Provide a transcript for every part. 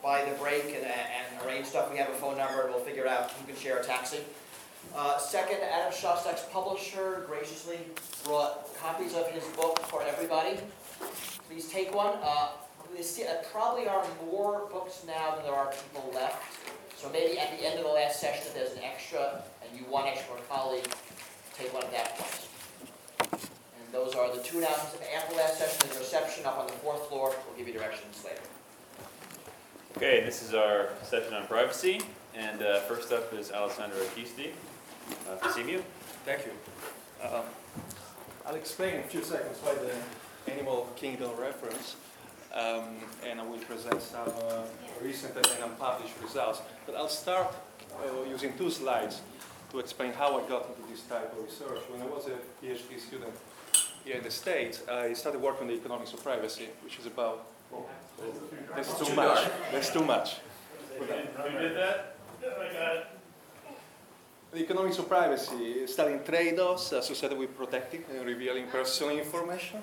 by the break and arrange stuff. We have a phone number, and we'll figure out who can share a taxi. Second, Adam Shostak's publisher graciously brought copies of his book for everybody. Please take one. There probably are more books now than there are people left. So maybe at the end of the last session, if there's an extra, and you want extra for a colleague, take one at that point. And those are the two announcements. After last session, there's a reception up on the 4th floor. We'll give you directions later. Okay, this is our session on privacy. And first up is Alessandro Acquisti, CMU. Thank you. I'll explain in a few seconds why the Animal Kingdom reference, and I will present some recent and unpublished results. But I'll start using 2 slides to explain how I got into this type of research. When I was a PhD student here in the States, I started working on the economics of privacy, which is about, that's too much. That's too much. Who did that? I got it. The economics of privacy, studying trade-offs associated with protecting and revealing personal information.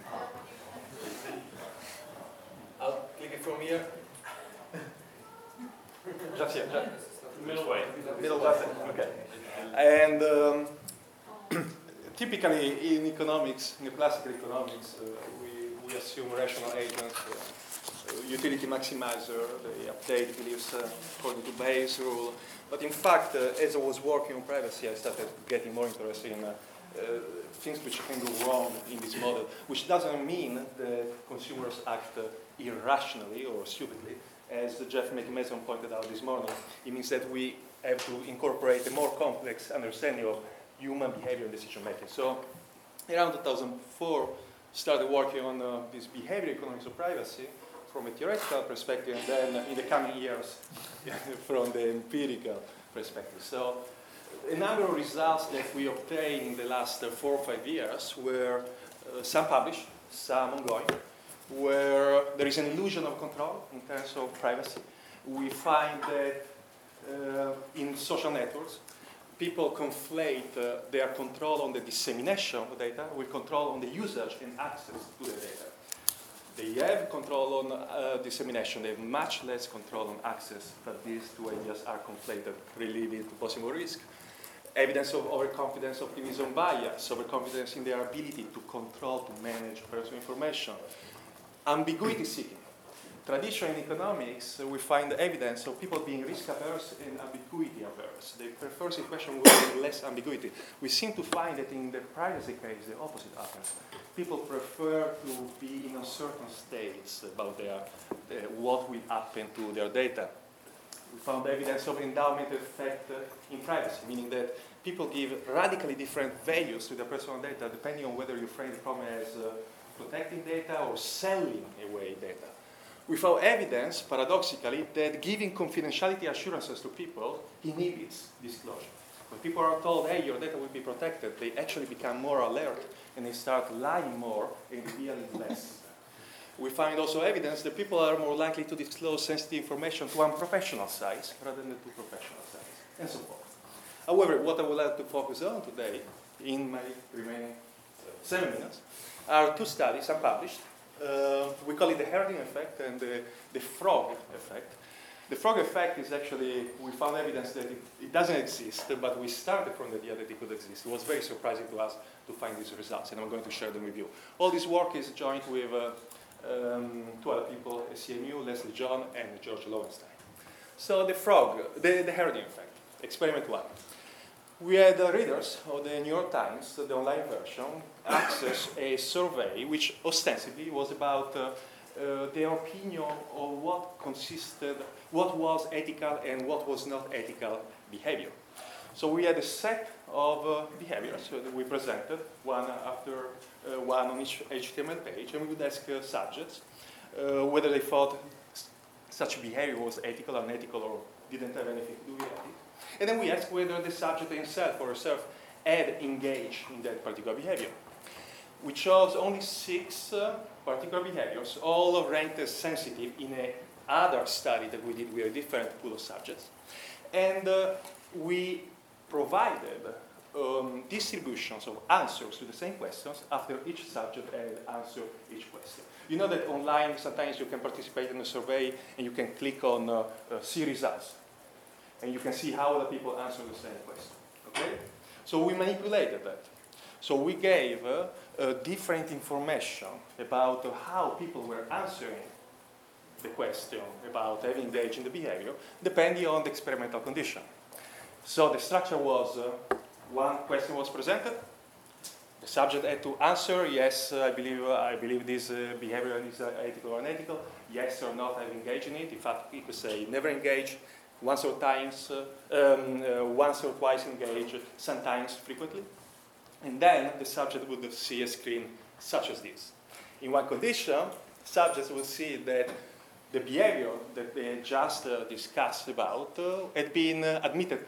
I'll click it from here. Just here. Middle way. Middle button. Okay. And typically in economics, in the classical economics, we assume rational agents, utility maximizer, they update beliefs according to Bayes' rule. But in fact, as I was working on privacy, I started getting more interested in things which can go wrong in this model, which doesn't mean that consumers act irrationally or stupidly, as Jeff McMason pointed out this morning. It means that we have to incorporate a more complex understanding of human behavior and decision making. So around 2004, started working on this behavior economics of privacy from a theoretical perspective, and then in the coming years from the empirical perspective. So a number of results that we obtained in the last 4 or 5 years were some published, some ongoing, where there is an illusion of control in terms of privacy. We find that in social networks, people conflate their control on the dissemination of data with control on the usage and access to the data. They have control on dissemination, they have much less control on access, but these 2 ideas are conflated, really leading to possible risk. Evidence of overconfidence, optimism bias, overconfidence in their ability to control, to manage personal information. Ambiguity seeking. Traditionally in economics, we find evidence of people being risk averse and ambiguity averse. They prefer situations with less ambiguity. We seem to find that in the privacy case, the opposite happens. People prefer to be in uncertain states about what will happen to their data. We found evidence of endowment effect in privacy, meaning that people give radically different values to their personal data depending on whether you frame the problem as protecting data or selling away data. We found evidence, paradoxically, that giving confidentiality assurances to people inhibits disclosure. When people are told, hey, your data will be protected, they actually become more alert and they start lying more and revealing less. We find also evidence that people are more likely to disclose sensitive information to unprofessional sites rather than to professional sites, and so forth. However, what I would like to focus on today, in my remaining 7 minutes, are 2 studies unpublished. We call it the herding effect and the frog effect. The frog effect is actually, we found evidence that it doesn't exist, but we started from the idea that it could exist. It was very surprising to us to find these results, and I'm going to share them with you. All this work is joined with 2 other people, CMU, Leslie John, and George Lowenstein. So the frog, the herding effect, experiment 1. We had readers of the New York Times, the online version, access a survey which ostensibly was about their opinion of what was ethical and what was not ethical behavior. So we had a set of behaviors that we presented, one after one on each HTML page, and we would ask subjects whether they thought such behavior was ethical, unethical, or didn't have anything to do with it. And then we asked whether the subject himself or herself had engaged in that particular behavior. We chose only 6 particular behaviors, all ranked as sensitive in another study that we did with a different pool of subjects. And we provided distributions of answers to the same questions after each subject had answered each question. You know that online sometimes you can participate in a survey and you can click on see results. And you can see how other people answer the same question. Okay? So we manipulated that. So we gave different information about how people were answering the question about having engaged in the behavior, depending on the experimental condition. So the structure was, one question was presented, the subject had to answer, yes, I believe this behavior is ethical or unethical, yes or not, I've engaged in it. In fact, it could say never engage, once or twice engage, sometimes frequently. And then the subject would see a screen such as this. In one condition, subjects will see that the behavior that they just discussed about had been admitted,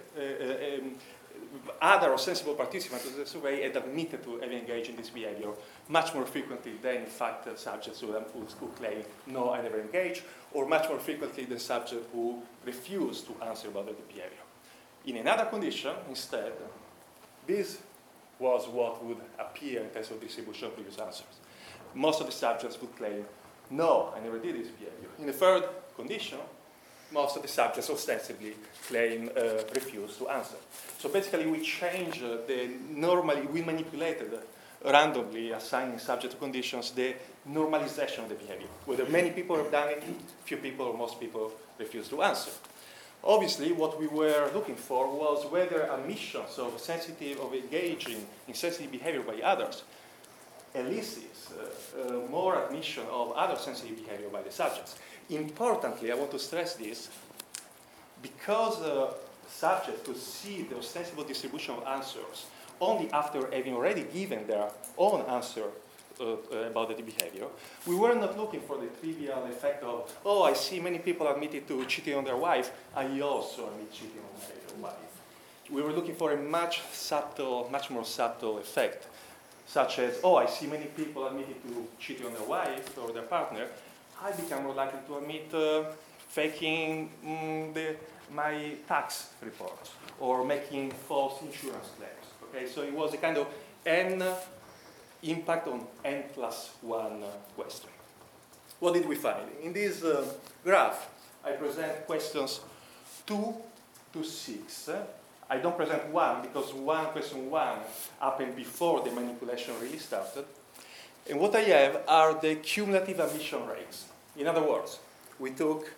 other sensible participants of the survey had admitted to having engaged in this behavior much more frequently than, in fact, subjects who claim, no, I never engaged, or much more frequently than subjects who refuse to answer about the behavior. In another condition, instead, this was what would appear in terms of distribution of previous answers. Most of the subjects would claim, no, I never did this behavior. In the third condition, most of the subjects ostensibly claim refuse to answer. So basically we changed we manipulated randomly, assigning subject to conditions, the normalization of the behavior. Whether many people have done it, few people or most people refuse to answer. Obviously, what we were looking for was whether admissions of engaging in sensitive behavior by others elicits more admission of other sensitive behavior by the subjects. Importantly, I want to stress this, because subjects could see the ostensible distribution of answers only after having already given their own answer about the behavior, we were not looking for the trivial effect of, oh, I see many people admitted to cheating on their wife, I also admit cheating on my wife. We were looking for a much more subtle effect, such as, oh, I see many people admitted to cheating on their wife or their partner, I become more likely to admit faking my tax reports or making false insurance claims. Okay, so it was a kind of N impact on N+1 question. What did we find? In this graph, I present questions 2 to 6. I don't present 1 because question 1 happened before the manipulation really started. And what I have are the cumulative admission rates. In other words, we took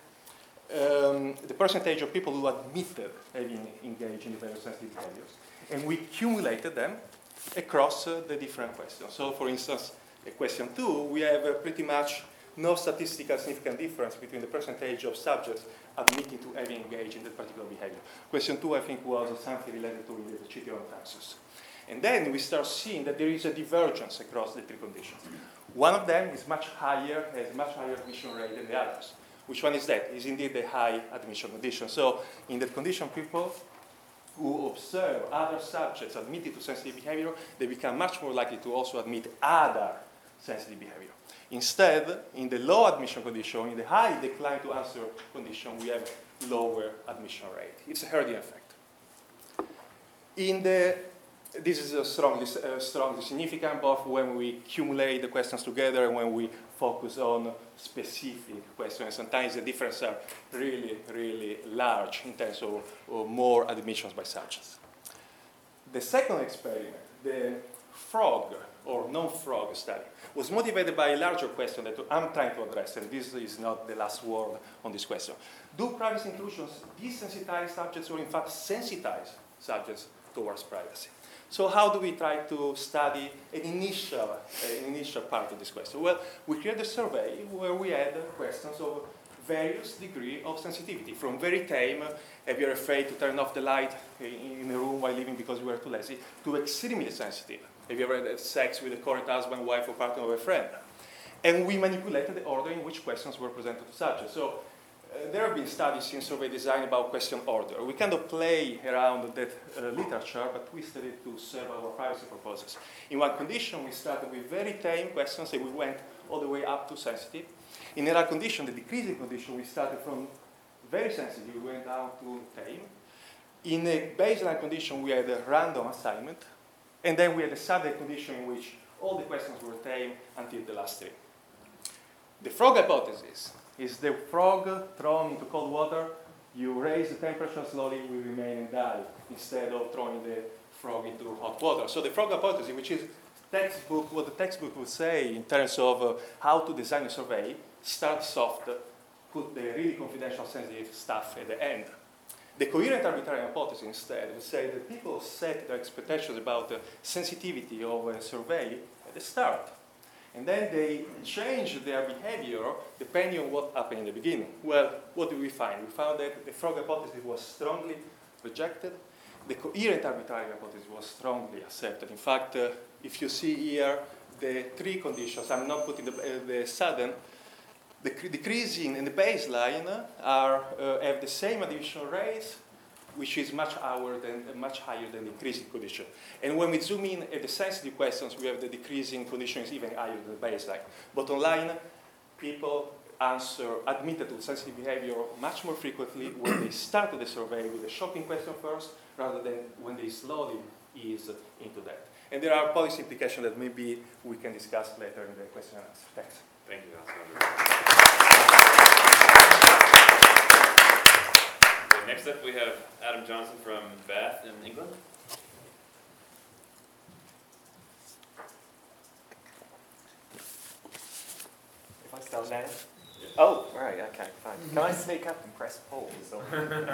the percentage of people who admitted having engaged in the various sensitive behaviors, and we cumulated them across the different questions. So, for instance, in question 2, we have pretty much no statistical significant difference between the percentage of subjects admitting to having engaged in that particular behavior. Question 2, I think, was something related to the cheating on taxes. And then we start seeing that there is a divergence across the three conditions. One of them is much higher, has much higher admission rate than the others. Which one is that? Is indeed the high admission condition. So in that condition, people who observe other subjects admitted to sensitive behavior, they become much more likely to also admit other sensitive behavior. Instead, in the low admission condition, in the high decline to answer condition, we have lower admission rate. It's a Herdian effect. This is strongly significant, both when we accumulate the questions together and when we focus on specific questions. Sometimes the differences are really, really large in terms of more admissions by subjects. The second experiment, the frog or non-frog study, was motivated by a larger question that I'm trying to address, and this is not the last word on this question. Do privacy inclusions desensitize subjects or in fact sensitize subjects towards privacy? So how do we try to study an initial part of this question? Well, we created a survey where we had questions of various degree of sensitivity, from very tame, if you're afraid to turn off the light in a room while living because you were too lazy, to extremely sensitive. Have you ever had sex with a current husband, wife, or partner of a friend? And we manipulated the order in which questions were presented to subjects. So there have been studies in survey design about question order. We kind of play around that literature, but twisted it to serve our privacy purposes. In one condition, we started with very tame questions, and we went all the way up to sensitive. In another condition, the decreasing condition, we started from very sensitive, we went down to tame. In a baseline condition, we had a random assignment, and then we had a subject condition in which all the questions were tame until the last three. The frog hypothesis is the frog thrown into cold water, you raise the temperature slowly, it will remain and die, instead of throwing the frog into hot water. So the frog hypothesis, which is textbook, what the textbook would say in terms of how to design a survey, start soft, put the really confidential sensitive stuff at the end. The coherent arbitrary hypothesis instead would say that people set their expectations about the sensitivity of a survey at the start. And then they change their behavior depending on what happened in the beginning. Well, what did we find? We found that the frog hypothesis was strongly rejected. The coherent arbitrary hypothesis was strongly accepted. In fact, if you see here the three conditions, I'm not putting the sudden, the decreasing and the baseline have the same additional rates, which is much higher than the increasing condition. And when we zoom in at the sensitive questions, we have the decreasing condition is even higher than the baseline. But online, people admitted to sensitive behavior much more frequently when they started the survey with a shocking question first, rather than when they slowly ease into that. And there are policy implications that maybe we can discuss later in the question and answer. Thanks. Thank you, Alessandro. Okay, next up we have Adam Johnson from Bath in England. If I start now? Oh, right, okay, fine. Can I sneak up and press pause? Or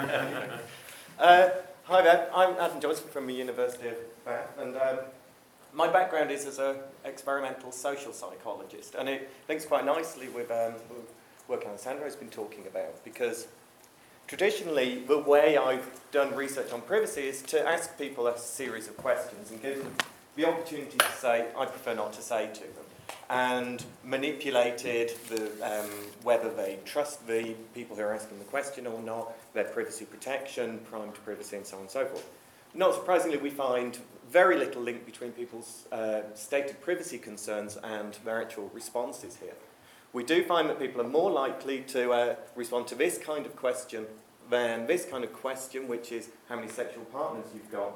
hi there, I'm Adam Johnson from the University of Bath, and my background is as an experimental social psychologist, and it links quite nicely with work Alessandro's been talking about, because traditionally the way I've done research on privacy is to ask people a series of questions and give them the opportunity to say, I prefer not to say to them, and manipulated whether they trust the people who are asking the question or not, their privacy protection, primed privacy, and so on and so forth. Not surprisingly, we find very little link between people's stated privacy concerns and their actual responses here. We do find that people are more likely to respond to this kind of question than this kind of question, which is how many sexual partners you've got.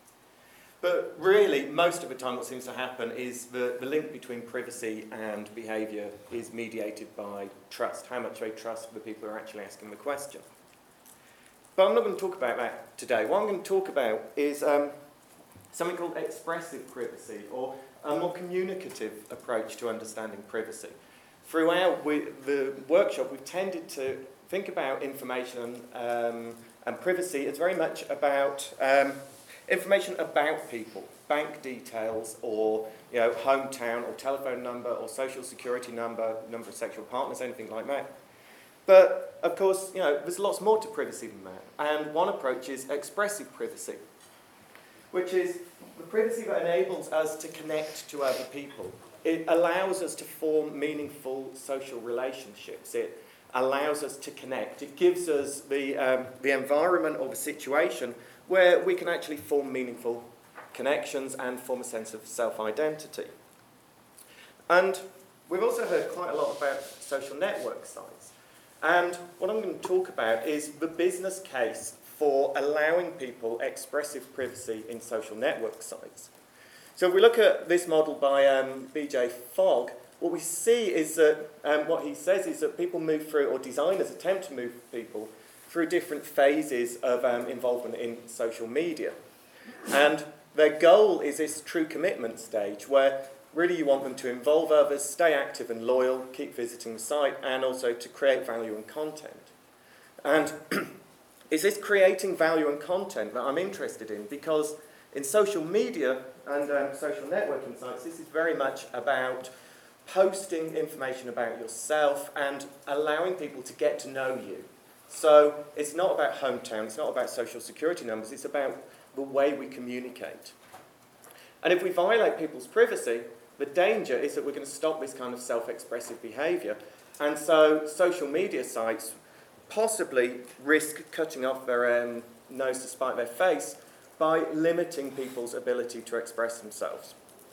But really, most of the time what seems to happen is the link between privacy and behaviour is mediated by trust, how much they trust the people who are actually asking the question. But I'm not going to talk about that today. What I'm going to talk about is something called expressive privacy, or a more communicative approach to understanding privacy. Throughout the workshop, we've tended to think about information and privacy as very much about information about people, bank details, or hometown, or telephone number, or social security number, number of sexual partners, anything like that. But of course, there's lots more to privacy than that. And one approach is expressive privacy, which is the privacy that enables us to connect to other people. It allows us to form meaningful social relationships. It allows us to connect. It gives us the environment or the situation where we can actually form meaningful connections and form a sense of self-identity. And we've also heard quite a lot about social network sites. And what I'm going to talk about is the business case for allowing people expressive privacy in social network sites. So if we look at this model by BJ Fogg, what we see is that, what he says is that people move through, or designers attempt to move people through different phases of involvement in social media. And their goal is this true commitment stage, where really you want them to involve others, stay active and loyal, keep visiting the site, and also to create value and content. And it's this creating value and content that I'm interested in, because in social media and social networking sites, this is very much about posting information about yourself and allowing people to get to know you. So it's not about hometown, it's not about social security numbers, it's about the way we communicate. And if we violate people's privacy, the danger is that we're going to stop this kind of self-expressive behaviour. And so social media sites possibly risk cutting off their nose to spite their face by limiting people's ability to express themselves.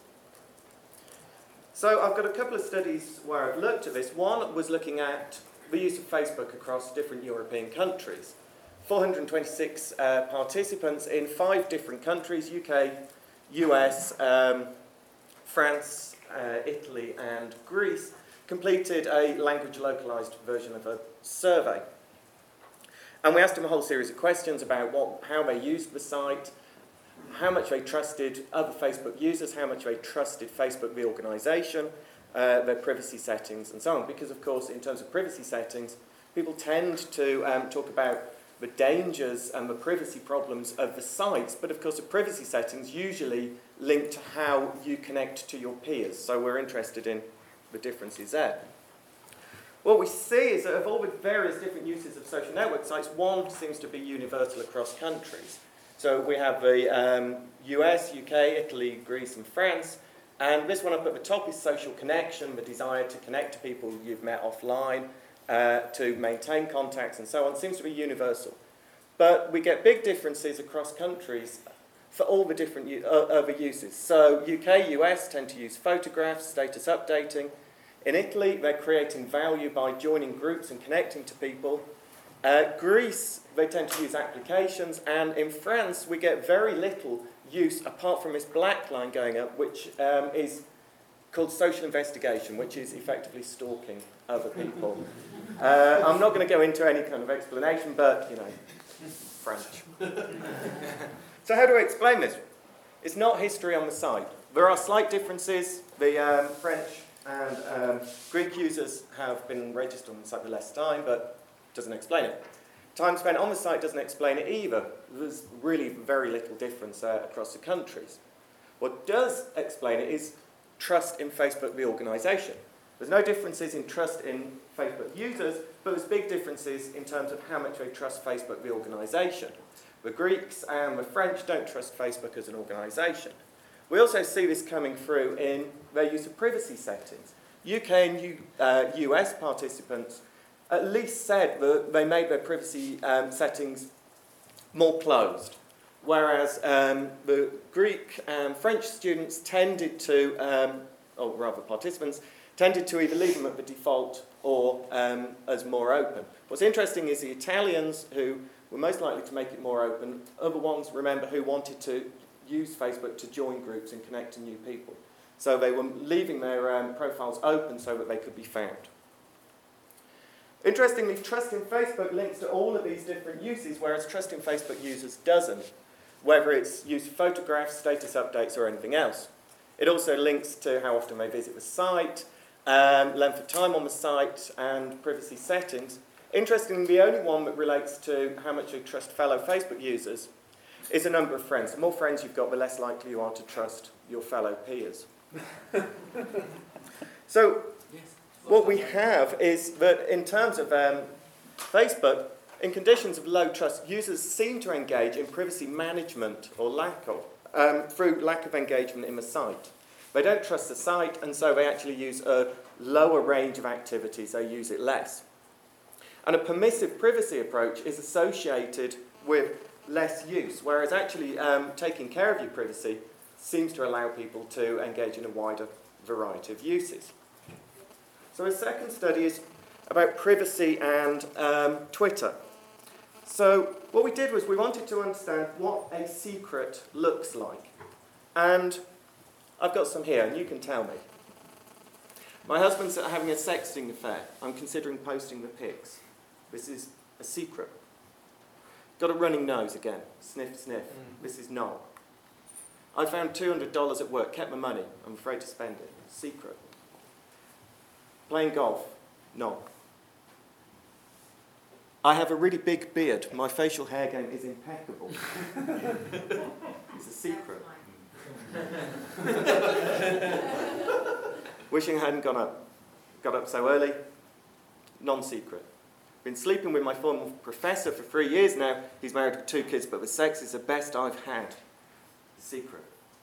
So I've got a couple of studies where I've looked at this. One was looking at the use of Facebook across different European countries. 426 participants in 5 different countries, UK, US, France, Italy and Greece, completed a language localized version of a survey. And we asked them a whole series of questions about how they used the site, how much they trusted other Facebook users, how much they trusted Facebook, the organisation, their privacy settings, and so on. Because, of course, in terms of privacy settings, people tend to talk about the dangers and the privacy problems of the sites, but, of course, the privacy settings usually link to how you connect to your peers. So we're interested in the differences there. What we see is that of all the various different uses of social network sites, one seems to be universal across countries. So we have the US, UK, Italy, Greece and France, and this one up at the top is social connection, the desire to connect to people you've met offline, to maintain contacts and so on, seems to be universal. But we get big differences across countries for all the different other uses. So UK, US tend to use photographs, status updating. In Italy, they're creating value by joining groups and connecting to people. Greece, they tend to use applications. And in France, we get very little use, apart from this black line going up, which is called social investigation, which is effectively stalking other people. I'm not going to go into any kind of explanation, but, you know, French. So how do I explain this? It's not history on the site. There are slight differences. The French and Greek users have been registered on the site for less time, but doesn't explain it. Time spent on the site doesn't explain it either. There's really very little difference across the countries. What does explain it is trust in Facebook, the organisation. There's no differences in trust in Facebook users, but there's big differences in terms of how much they trust Facebook, the organisation. The Greeks and the French don't trust Facebook as an organisation. We also see this coming through in their use of privacy settings. UK and US participants at least said that they made their privacy settings more closed, whereas the Greek and French students tended to, or rather participants, tended to either leave them at the default or as more open. What's interesting is the Italians, who were most likely to make it more open, are the ones, remember, who wanted to use Facebook to join groups and connect to new people. So they were leaving their profiles open so that they could be found. Interestingly, trust in Facebook links to all of these different uses, whereas trust in Facebook users doesn't, whether it's use of photographs, status updates, or anything else. It also links to how often they visit the site, length of time on the site, and privacy settings. Interestingly, the only one that relates to how much you trust fellow Facebook users is the number of friends. The more friends you've got, the less likely you are to trust your fellow peers. So, what we have is that in terms of Facebook, in conditions of low trust, users seem to engage in privacy management or lack of, through lack of engagement in the site. They don't trust the site, and so they actually use a lower range of activities. They use it less. And a permissive privacy approach is associated with less use, whereas actually taking care of your privacy seems to allow people to engage in a wider variety of uses. So a second study is about privacy and Twitter. So what we did was we wanted to understand what a secret looks like. And I've got some here, and you can tell me. My husband's having a sexting affair. I'm considering posting the pics. This is a secret. Got a running nose again. Sniff, sniff. This is no. I found $200 at work, kept my money. I'm afraid to spend it. Secret. Playing golf. No. I have a really big beard. My facial hair game is impeccable. It's a secret. Wishing I hadn't got up so early. Non-secret. Been sleeping with my former professor for 3 years now. He's married with 2 kids, but the sex is the best I've had. Secret.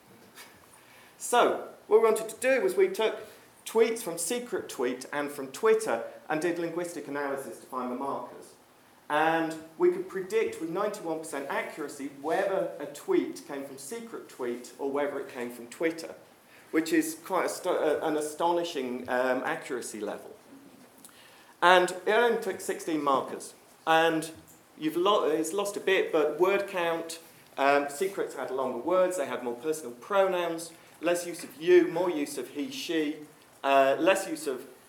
So, what we wanted to do was we took tweets from Secret Tweet and from Twitter and did linguistic analysis to find the markers. And we could predict with 91% accuracy whether a tweet came from Secret Tweet or whether it came from Twitter, which is quite an astonishing accuracy level. And it only took 16 markers. And it's lost a bit, but word count, secrets had longer words, they had more personal pronouns, less use of you, more use of he, she, less use of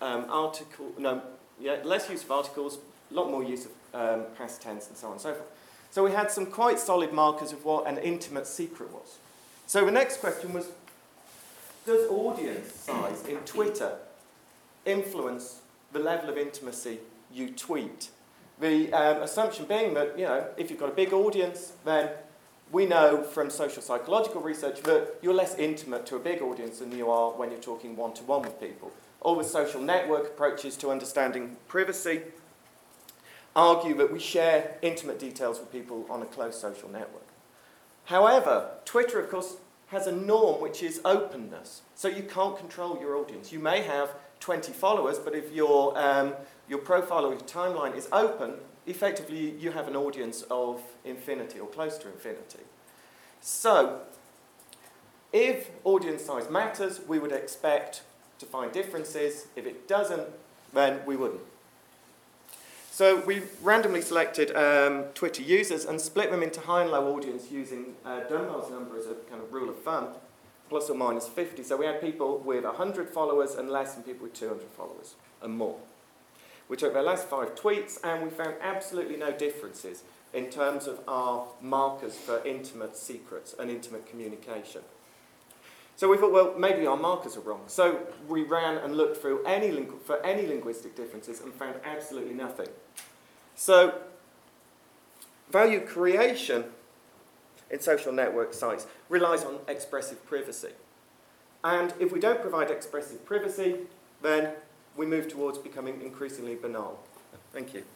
less use of articles, a lot more use of past tense and so on and so forth. So we had some quite solid markers of what an intimate secret was. So the next question was, does audience size in Twitter influence the level of intimacy you tweet? The assumption being that, if you've got a big audience, then we know from social psychological research that you're less intimate to a big audience than you are when you're talking one-to-one with people. All the social network approaches to understanding privacy argue that we share intimate details with people on a close social network. However, Twitter, of course, has a norm which is openness. So you can't control your audience. You may have 20 followers, but if your profile or your timeline is open, effectively you have an audience of infinity or close to infinity. So, if audience size matters, we would expect to find differences. If it doesn't, then we wouldn't. So we randomly selected Twitter users and split them into high and low audience using Dunbar's number as a kind of rule of thumb, plus or minus 50. So we had people with 100 followers and less and people with 200 followers and more. We took their last 5 tweets and we found absolutely no differences in terms of our markers for intimate secrets and intimate communication. So we thought, well, maybe our markers are wrong. So we ran and looked through for any linguistic differences and found absolutely nothing. So value creation in social network sites relies on expressive privacy. And if we don't provide expressive privacy, then we move towards becoming increasingly banal. Thank you.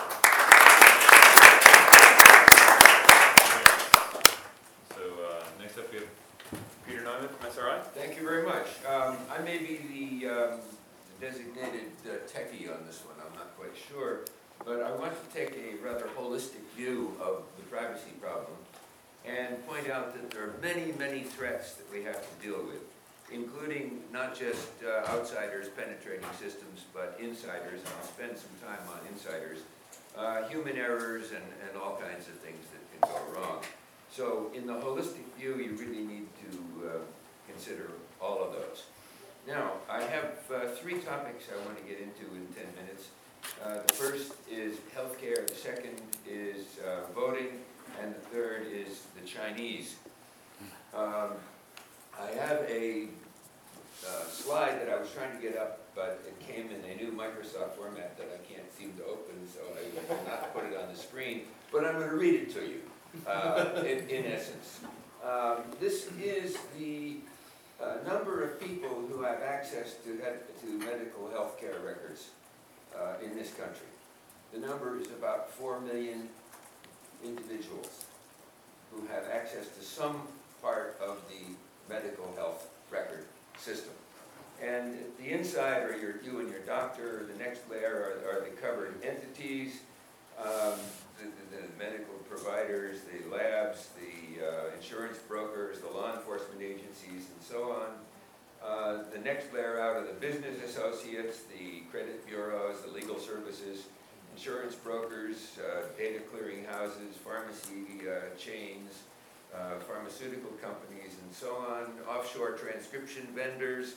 So next up we have Peter Neumann from SRI. Thank you very much. I may be the designated techie on this one, I'm not quite sure, but I want to take a rather holistic view of the privacy problem and point out that there are many, many threats that we have to deal with, including not just outsiders penetrating systems, but insiders, and I'll spend some time on insiders, human errors, and all kinds of things that can go wrong. So in the holistic view, you really need to consider all of those. Now, I have 3 topics I want to get into in 10 minutes. The first is healthcare, the second is voting, and the third is the Chinese. I have a slide that I was trying to get up, but it came in a new Microsoft format that I can't seem to open, so I will not put it on the screen, but I'm going to read it to you. In essence. This is the number of people who have access to medical health care records in this country. The number is about 4 million individuals who have access to some part of the medical health record system. And the inside are you and your doctor. The next layer are the covered entities. The medical providers, the labs, the insurance brokers, the law enforcement agencies, and so on. The next layer out are the business associates, the credit bureaus, the legal services, insurance brokers, data clearing houses, pharmacy chains, pharmaceutical companies, and so on, offshore transcription vendors,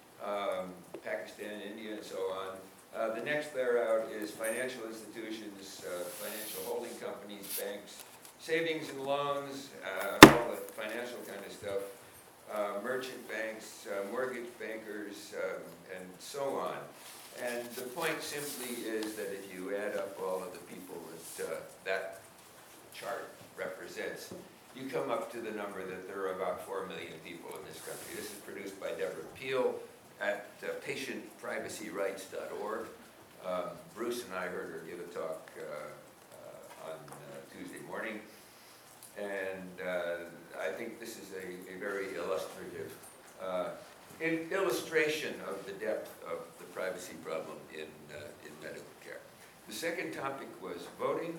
Pakistan, India, and so on. The next layer out is financial institutions, financial holding companies, banks, savings and loans, all the financial kind of stuff, merchant banks, mortgage bankers, and so on. And the point simply is that if you add up all of the people that that chart represents, you come up to the number that there are about 4 million people in this country. This is produced by Deborah Peel at patientprivacyrights.org. Bruce and I heard her give a talk on Tuesday morning, and I think this is a very illustrative illustration of the depth of the privacy problem in medical care. The second topic was voting.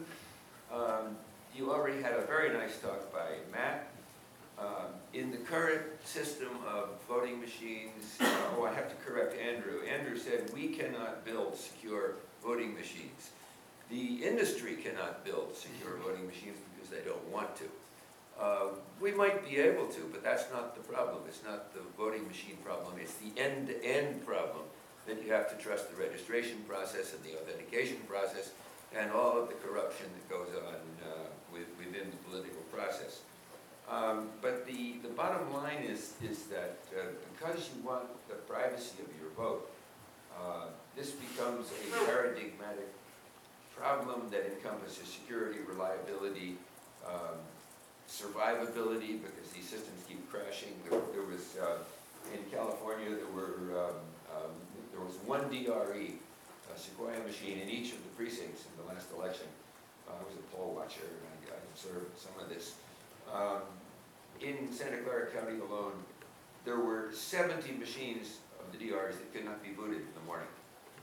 You already had a very nice talk by Matt. In the current system of voting machines, I have to correct Andrew. Andrew said we cannot build secure voting machines. The industry cannot build secure voting machines because they don't want to. We might be able to, but that's not the problem. It's not the voting machine problem. It's the end-to-end problem that you have to trust the registration process and the authentication process and all of the corruption that goes on within the political process. But the bottom line is that because you want the privacy of your vote, this becomes a paradigmatic problem that encompasses security, reliability, survivability, because these systems keep crashing. There was, in California, there was one DRE, a Sequoia machine, in each of the precincts in the last election. I was a poll watcher, and I observed some of this. In Santa Clara County alone, there were 70 machines of the DRs that could not be booted in the morning.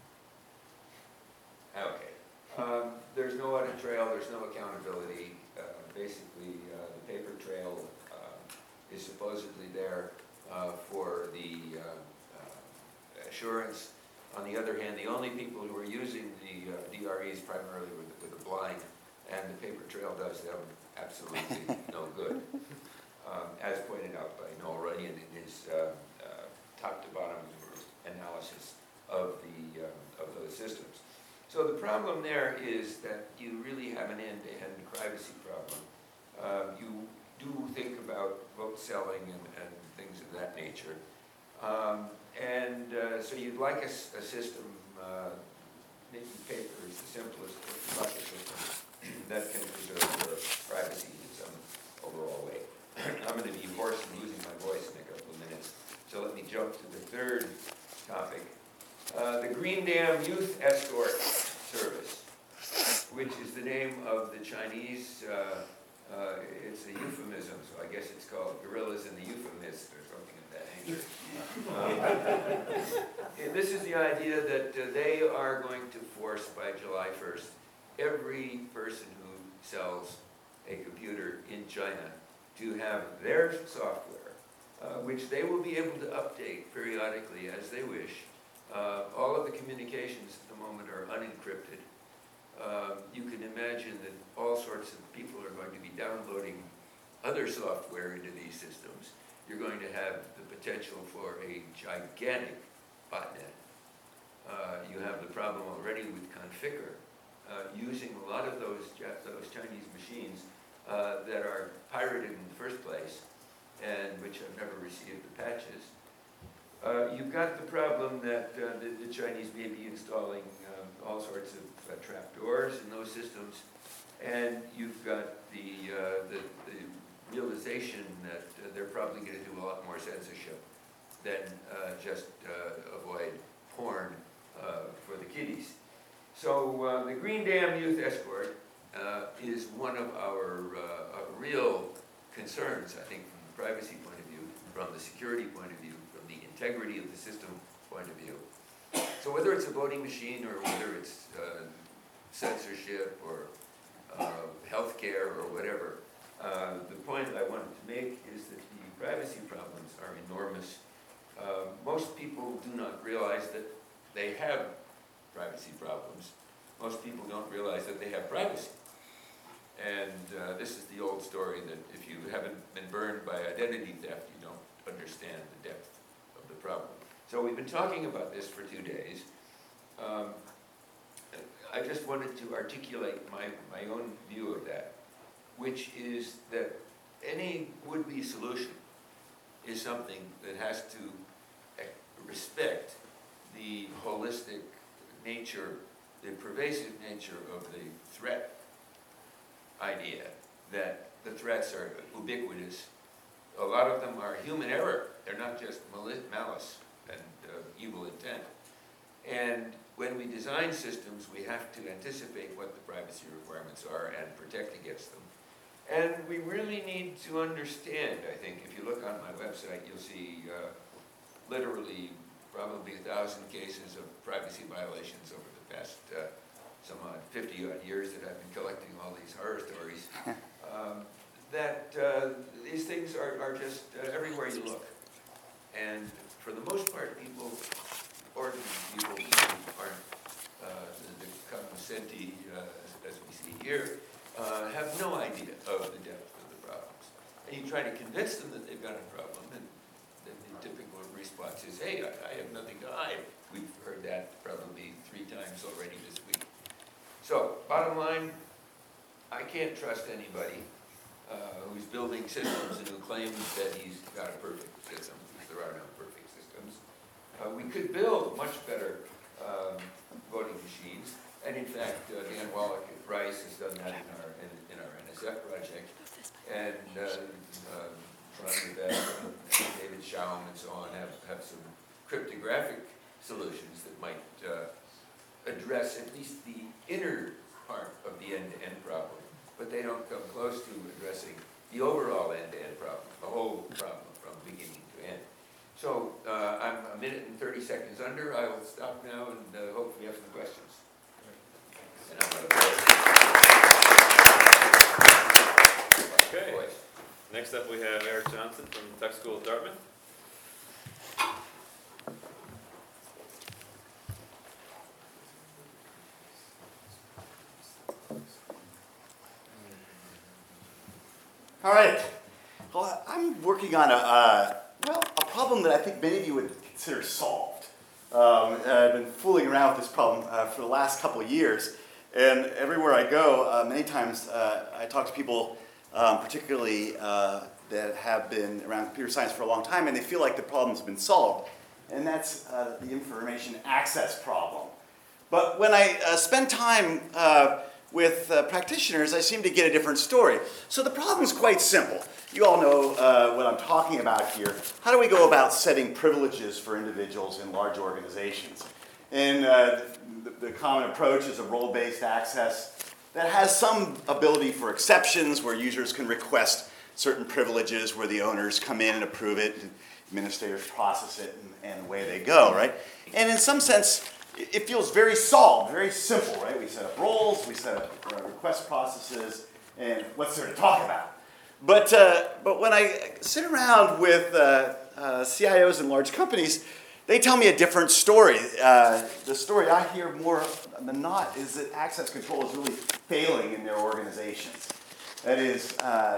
Okay. There's no audit trail, there's no accountability. Basically, the paper trail is supposedly there for the assurance. On the other hand, the only people who are using the DREs primarily were the blind, and the paper trail does them absolutely no good. As pointed out by Noel Runyon in his top-to-bottom analysis of those systems. So the problem there is that you really have an end-to-end privacy problem. You do think about vote selling and things of that nature. So you'd like a system, making paper is the simplest, but you'd like a system that can preserve your privacy in some overall way. I'm going to be hoarse and losing my voice in a couple of minutes, so let me jump to the third topic. The Green Dam Youth Escort Service, which is the name of the Chinese, it's a euphemism, so I guess it's called Gorillas and the Euphemists or something of that nature. And this is the idea that they are going to force by July 1st every person who sells a computer in China to have their software, which they will be able to update periodically as they wish. All of the communications at the moment are unencrypted. You can imagine that all sorts of people are going to be downloading other software into these systems. You're going to have the potential for a gigantic botnet. You have the problem already with Conficker, using a lot of those Chinese machines that are pirated in the first place and which have never received the patches. You've got the problem that the Chinese may be installing all sorts of trapdoors in those systems, and you've got the realization that they're probably going to do a lot more censorship than just avoid porn for the kiddies. So the Green Dam Youth Escort is one of our real concerns, I think, from the privacy point of view, from the security point of view, from the integrity of the system point of view. So whether it's a voting machine or whether it's censorship or healthcare or whatever, the point I wanted to make is that the privacy problems are enormous. Most people do not realize that they have privacy problems. Most people don't realize that they have privacy. And this is the old story that if you haven't been burned by identity theft, you don't understand the depth of the problem. So we've been talking about this for 2 days. I just wanted to articulate my own view of that, which is that any would-be solution is something that has to respect the holistic nature, the pervasive nature of the threat idea, that the threats are ubiquitous. A lot of them are human error. They're not just malice and evil intent. And when we design systems, we have to anticipate what the privacy requirements are and protect against them. And we really need to understand, I think, if you look on my website, you'll see literally probably 1,000 cases of privacy violations over the past some odd 50-odd years that I've been collecting all these horror stories. These things are just everywhere you look. And for the most part, people, ordinary people who aren't the cognoscenti, as we see here, have no idea of the depth of the problems. And you try to convince them that they've got a problem, and then the typical response is, hey, I have nothing to hide. we've heard that probably 3 times already this week. So, bottom line, I can't trust anybody who's building systems and who claims that he's got a perfect system, because there are no perfect systems. We could build much better voting machines, and in fact, Dan Wallach at Rice has done that in our NSF project, and Ron Rivette and David Schaum and so on have some cryptographic solutions that might address at least the inner part of the end-to-end problem, but they don't come close to addressing the overall end-to-end problem, the whole problem from beginning to end. So I'm 1 minute and 30 seconds under. I will stop now and hopefully have some questions. And I'm going to Okay. Next up, we have Eric Johnson from the Tech School of Dartmouth. All right. Well, I'm working on a problem that I think many of you would consider solved. I've been fooling around with this problem for the last couple of years, and everywhere I go, many times I talk to people, particularly that have been around computer science for a long time, and they feel like the problem's been solved, and that's the information access problem. But when I spend time with practitioners, I seem to get a different story. So the problem's quite simple. You all know what I'm talking about here. How do we go about setting privileges for individuals in large organizations? And the common approach is a role-based access that has some ability for exceptions where users can request certain privileges where the owners come in and approve it, and administrators process it, and away they go, right? And in some sense, it feels very solved, very simple, right? We set up roles, we set up request processes, and what's there to talk about? But when I sit around with CIOs in large companies, they tell me a different story. The story I hear more than not is that access control is really failing in their organizations. That is,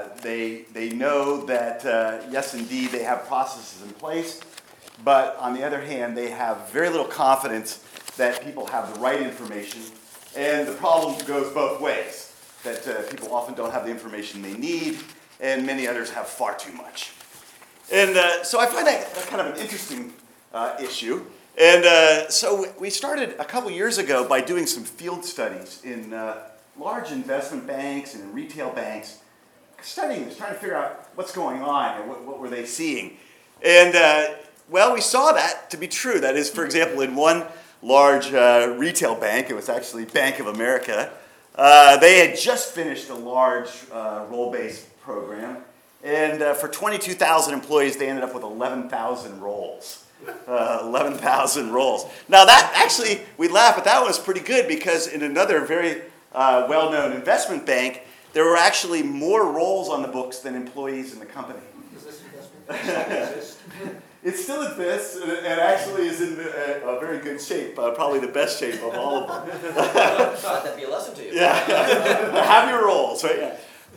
they know that, yes, indeed, they have processes in place, but on the other hand, they have very little confidence that people have the right information, and the problem goes both ways, that people often don't have the information they need, and many others have far too much. And so I find that kind of an interesting issue. And so we started a couple years ago by doing some field studies in large investment banks and in retail banks, studying this, trying to figure out what's going on and what were they seeing. And well, we saw that to be true. That is, for example, in one large retail bank, it was actually Bank of America, they had just finished a large role-based program, and for 22,000 employees, they ended up with 11,000 roles. 11,000 roles. Now that actually, we laugh, but that was pretty good because in another very well-known investment bank, there were actually more roles on the books than employees in the company. Does this investment exist? It still exists, and actually is in a very good shape, probably the best shape of all of them. I thought that'd be a lesson to you. Yeah, have your roles, right?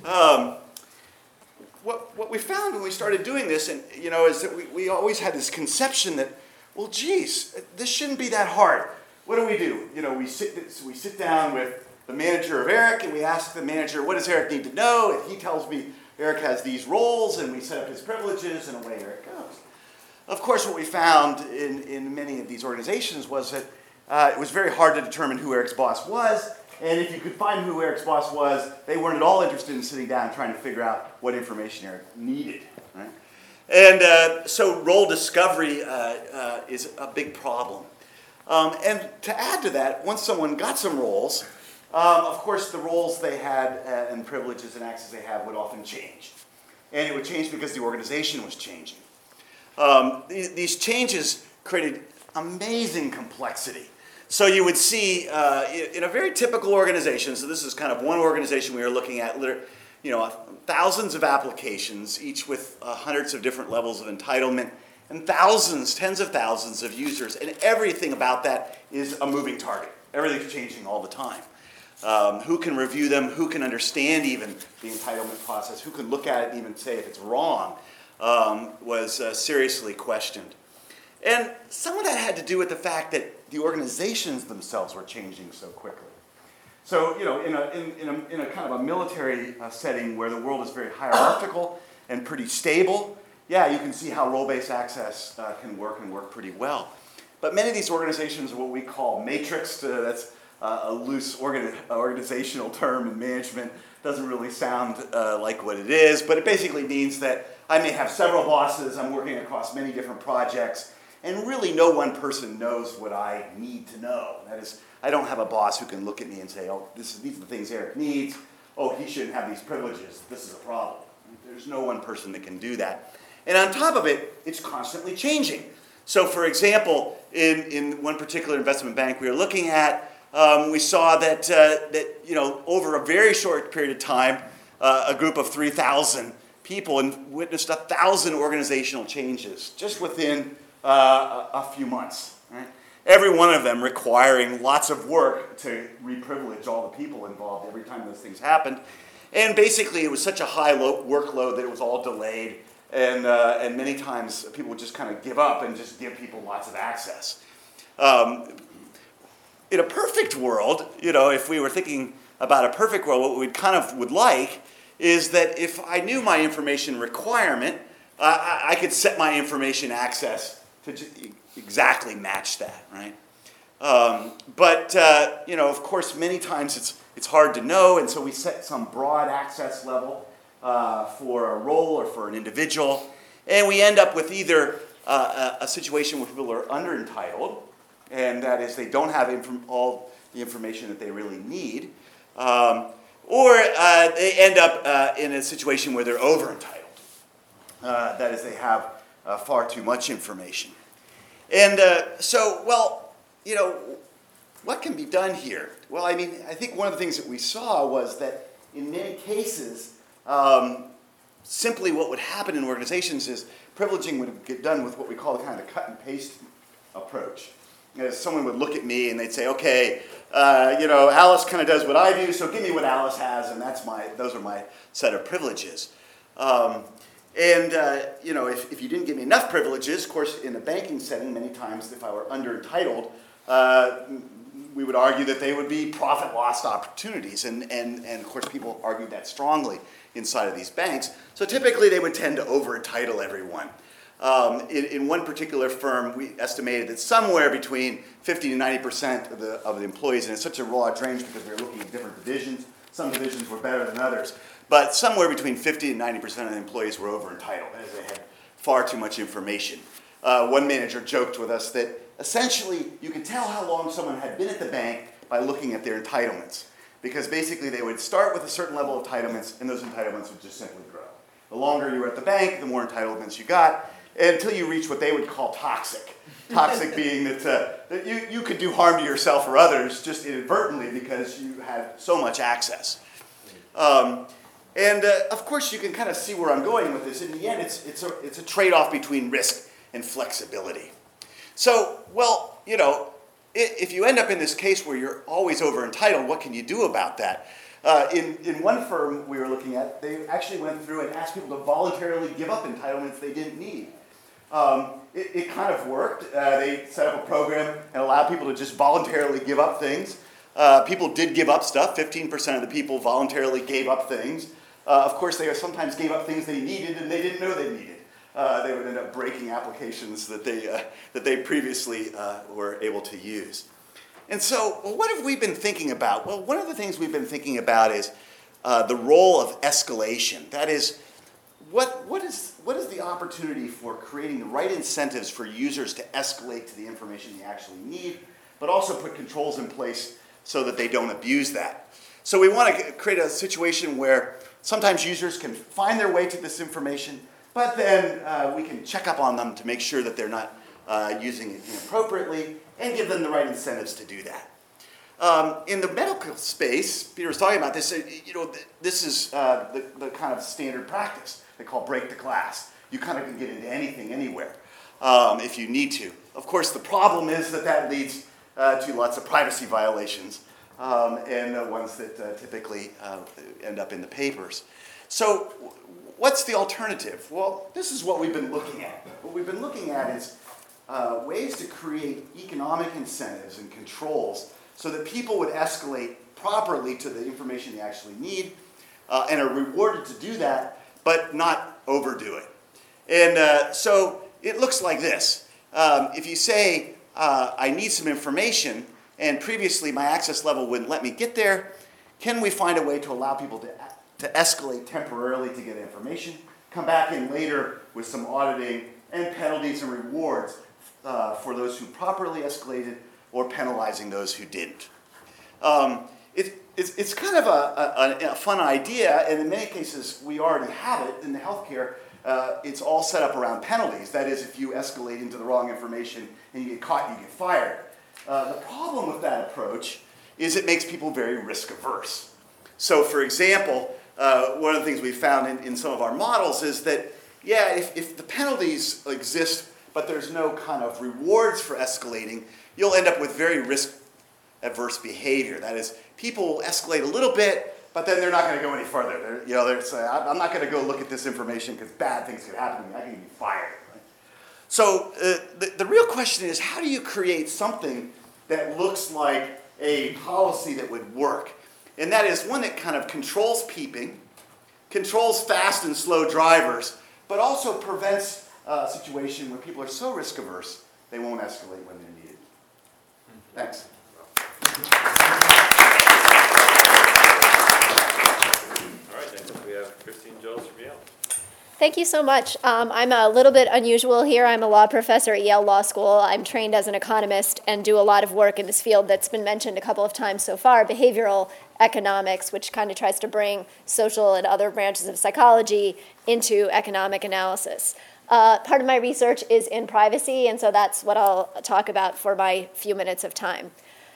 What we found when we started doing this, and is that we always had this conception that, well, geez, this shouldn't be that hard. What do? We sit down with the manager of Eric, and we ask the manager, what does Eric need to know? And he tells me Eric has these roles, and we set up his privileges, and away Eric goes. Of course, what we found in many of these organizations was that it was very hard to determine who Eric's boss was, and if you could find who Eric's boss was, they weren't at all interested in sitting down and trying to figure out what information Eric needed. Right? And so role discovery is a big problem. And to add to that, once someone got some roles, of course the roles they had and privileges and access they had would often change. And it would change because the organization was changing. These changes created amazing complexity. So you would see in a very typical organization, so this is kind of one organization we were looking at, thousands of applications, each with hundreds of different levels of entitlement, and thousands, tens of thousands of users, and everything about that is a moving target. Everything's changing all the time. Who can review them, who can understand even the entitlement process, who can look at it and even say if it's wrong, was seriously questioned. And some of that had to do with the fact that the organizations themselves were changing so quickly. So, you know, in a kind of a military setting where the world is very hierarchical and pretty stable, yeah, you can see how role-based access can work and work pretty well. But many of these organizations are what we call matrixed. That's a loose organizational term in management. Doesn't really sound like what it is, but it basically means that I may have several bosses, I'm working across many different projects, and really no one person knows what I need to know. That is, I don't have a boss who can look at me and say, oh, these are the things Eric needs. Oh, he shouldn't have these privileges. This is a problem. There's no one person that can do that. And on top of it, it's constantly changing. So for example, in one particular investment bank we were looking at, we saw that, you know, over a very short period of time, a group of 3,000 people witnessed 1,000 organizational changes just within a few months. Right? Every one of them requiring lots of work to reprivilege all the people involved every time those things happened. And basically it was such a high workload that it was all delayed. And many times people would just kind of give up and just give people lots of access. In a perfect world, you know, if we were thinking about a perfect world, what we kind of would like is that if I knew my information requirement, I could set my information access to exactly match that, right? But you know, of course, many times it's hard to know, and so we set some broad access level for a role or for an individual, and we end up with either a situation where people are under-entitled, and that is they don't have all the information that they really need, or they end up in a situation where they're over-entitled. That is, they have far too much information. And so, well, you know, what can be done here? Well, I mean, I think one of the things that we saw was that in many cases, simply what would happen in organizations is privileging would get done with what we call the kind of cut and paste approach. You know, someone would look at me and they'd say, okay, you know, Alice kind of does what I do, so give me what Alice has, and those are my set of privileges. You know, if you didn't give me enough privileges, of course, in a banking setting, many times if I were under-entitled, we would argue that they would be profit-lost opportunities, and of course people argued that strongly inside of these banks. So typically they would tend to over-entitle everyone. In one particular firm, we estimated that somewhere between 50 to 90% of the employees, and it's such a large range because we were looking at different divisions. Some divisions were better than others, but somewhere between 50 and 90% of the employees were over-entitled, as they had far too much information. One manager joked with us that essentially you could tell how long someone had been at the bank by looking at their entitlements, because basically they would start with a certain level of entitlements, and those entitlements would just simply grow. The longer you were at the bank, the more entitlements you got, until you reach what they would call toxic. Toxic being that you could do harm to yourself or others just inadvertently because you had so much access. Of course, you can kind of see where I'm going with this. In the end, it's a trade-off between risk and flexibility. So, well, you know, if you end up in this case where you're always over-entitled, what can you do about that? In one firm we were looking at, they actually went through and asked people to voluntarily give up entitlements they didn't need. It kind of worked. They set up a program and allowed people to just voluntarily give up things. People did give up stuff. 15% of the people voluntarily gave up things. Of course, they sometimes gave up things they needed and they didn't know they needed. They would end up breaking applications that they previously were able to use. And so, well, what have we been thinking about? Well, one of the things we've been thinking about is the role of escalation. That is, what is the opportunity for creating the right incentives for users to escalate to the information they actually need, but also put controls in place so that they don't abuse that. So we want to create a situation where sometimes users can find their way to this information, but then we can check up on them to make sure that they're not using it inappropriately and give them the right incentives to do that. In the medical space, Peter was talking about this, you know, this is the kind of standard practice they call break the glass. You kind of can get into anything, anywhere, if you need to. Of course, the problem is that leads to lots of privacy violations and ones that typically end up in the papers. So what's the alternative? Well, this is what we've been looking at. What we've been looking at is ways to create economic incentives and controls so that people would escalate properly to the information they actually need and are rewarded to do that, but not overdo it. And so it looks like this. If you say, I need some information, and previously my access level wouldn't let me get there, can we find a way to allow people to escalate temporarily to get information, come back in later with some auditing and penalties and rewards for those who properly escalated or penalizing those who didn't. It's kind of a fun idea, and in many cases we already have it in the healthcare. It's all set up around penalties. That is, if you escalate into the wrong information and you get caught, you get fired. The problem with that approach is it makes people very risk averse. So for example, one of the things we found in some of our models is that, yeah, if the penalties exist but there's no kind of rewards for escalating, you'll end up with very risk-averse behavior. That is, people will escalate a little bit, but then they're not going to go any further. They're saying, I'm not going to go look at this information because bad things could happen to me. I can be fired. Right? So the real question is, how do you create something that looks like a policy that would work? And that is one that kind of controls peeping, controls fast and slow drivers, but also prevents a situation where people are so risk averse they won't escalate when they're needed. Thanks. All right, next up we have Christine Jones from Yale. Thank you so much. I'm a little bit unusual here. I'm a law professor at Yale Law School. I'm trained as an economist and do a lot of work in this field that's been mentioned a couple of times so far, behavioral economics, which kind of tries to bring social and other branches of psychology into economic analysis. Part of my research is in privacy, and so that's what I'll talk about for my few minutes of time.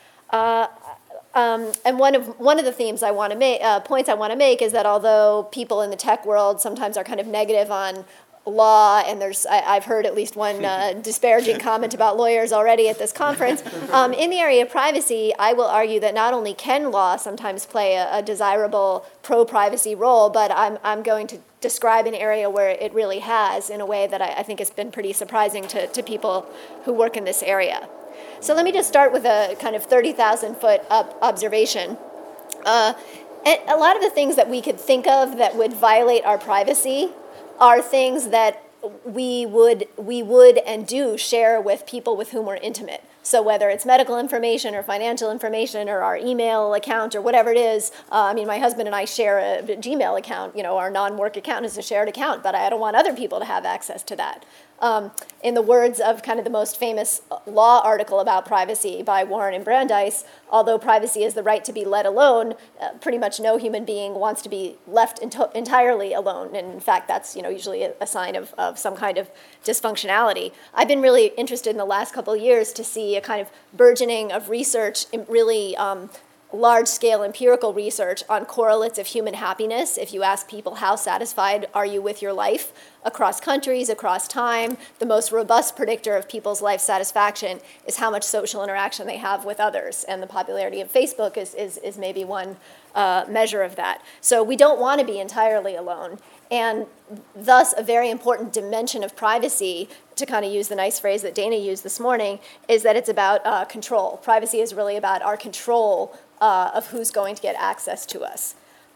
And one of the themes I want to make, points I want to make, is that although people in the tech world sometimes are kind of negative on law, and I've heard at least one disparaging comment about lawyers already at this conference. In the area of privacy, I will argue that not only can law sometimes play a desirable pro-privacy role, but I'm going to describe an area where it really has in a way that I think has been pretty surprising to people who work in this area. So let me just start with a kind of 30,000-foot observation. A lot of the things that we could think of that would violate our privacy are things that we would and do share with people with whom we're intimate. So whether it's medical information or financial information or our email account or whatever it is, my husband and I share a Gmail account. Our non-work account is a shared account, but I don't want other people to have access to that. In the words of kind of the most famous law article about privacy by Warren and Brandeis, although privacy is the right to be let alone, pretty much no human being wants to be left entirely alone. And in fact, that's usually a sign of some kind of dysfunctionality. I've been really interested in the last couple of years to see a kind of burgeoning of research, really large-scale empirical research on correlates of human happiness. If you ask people how satisfied are you with your life across countries, across time, the most robust predictor of people's life satisfaction is how much social interaction they have with others. And the popularity of Facebook is maybe one measure of that. So we don't want to be entirely alone. And thus, a very important dimension of privacy, to kind of use the nice phrase that Dana used this morning, is that it's about control. Privacy is really about our control of who's going to get access to us.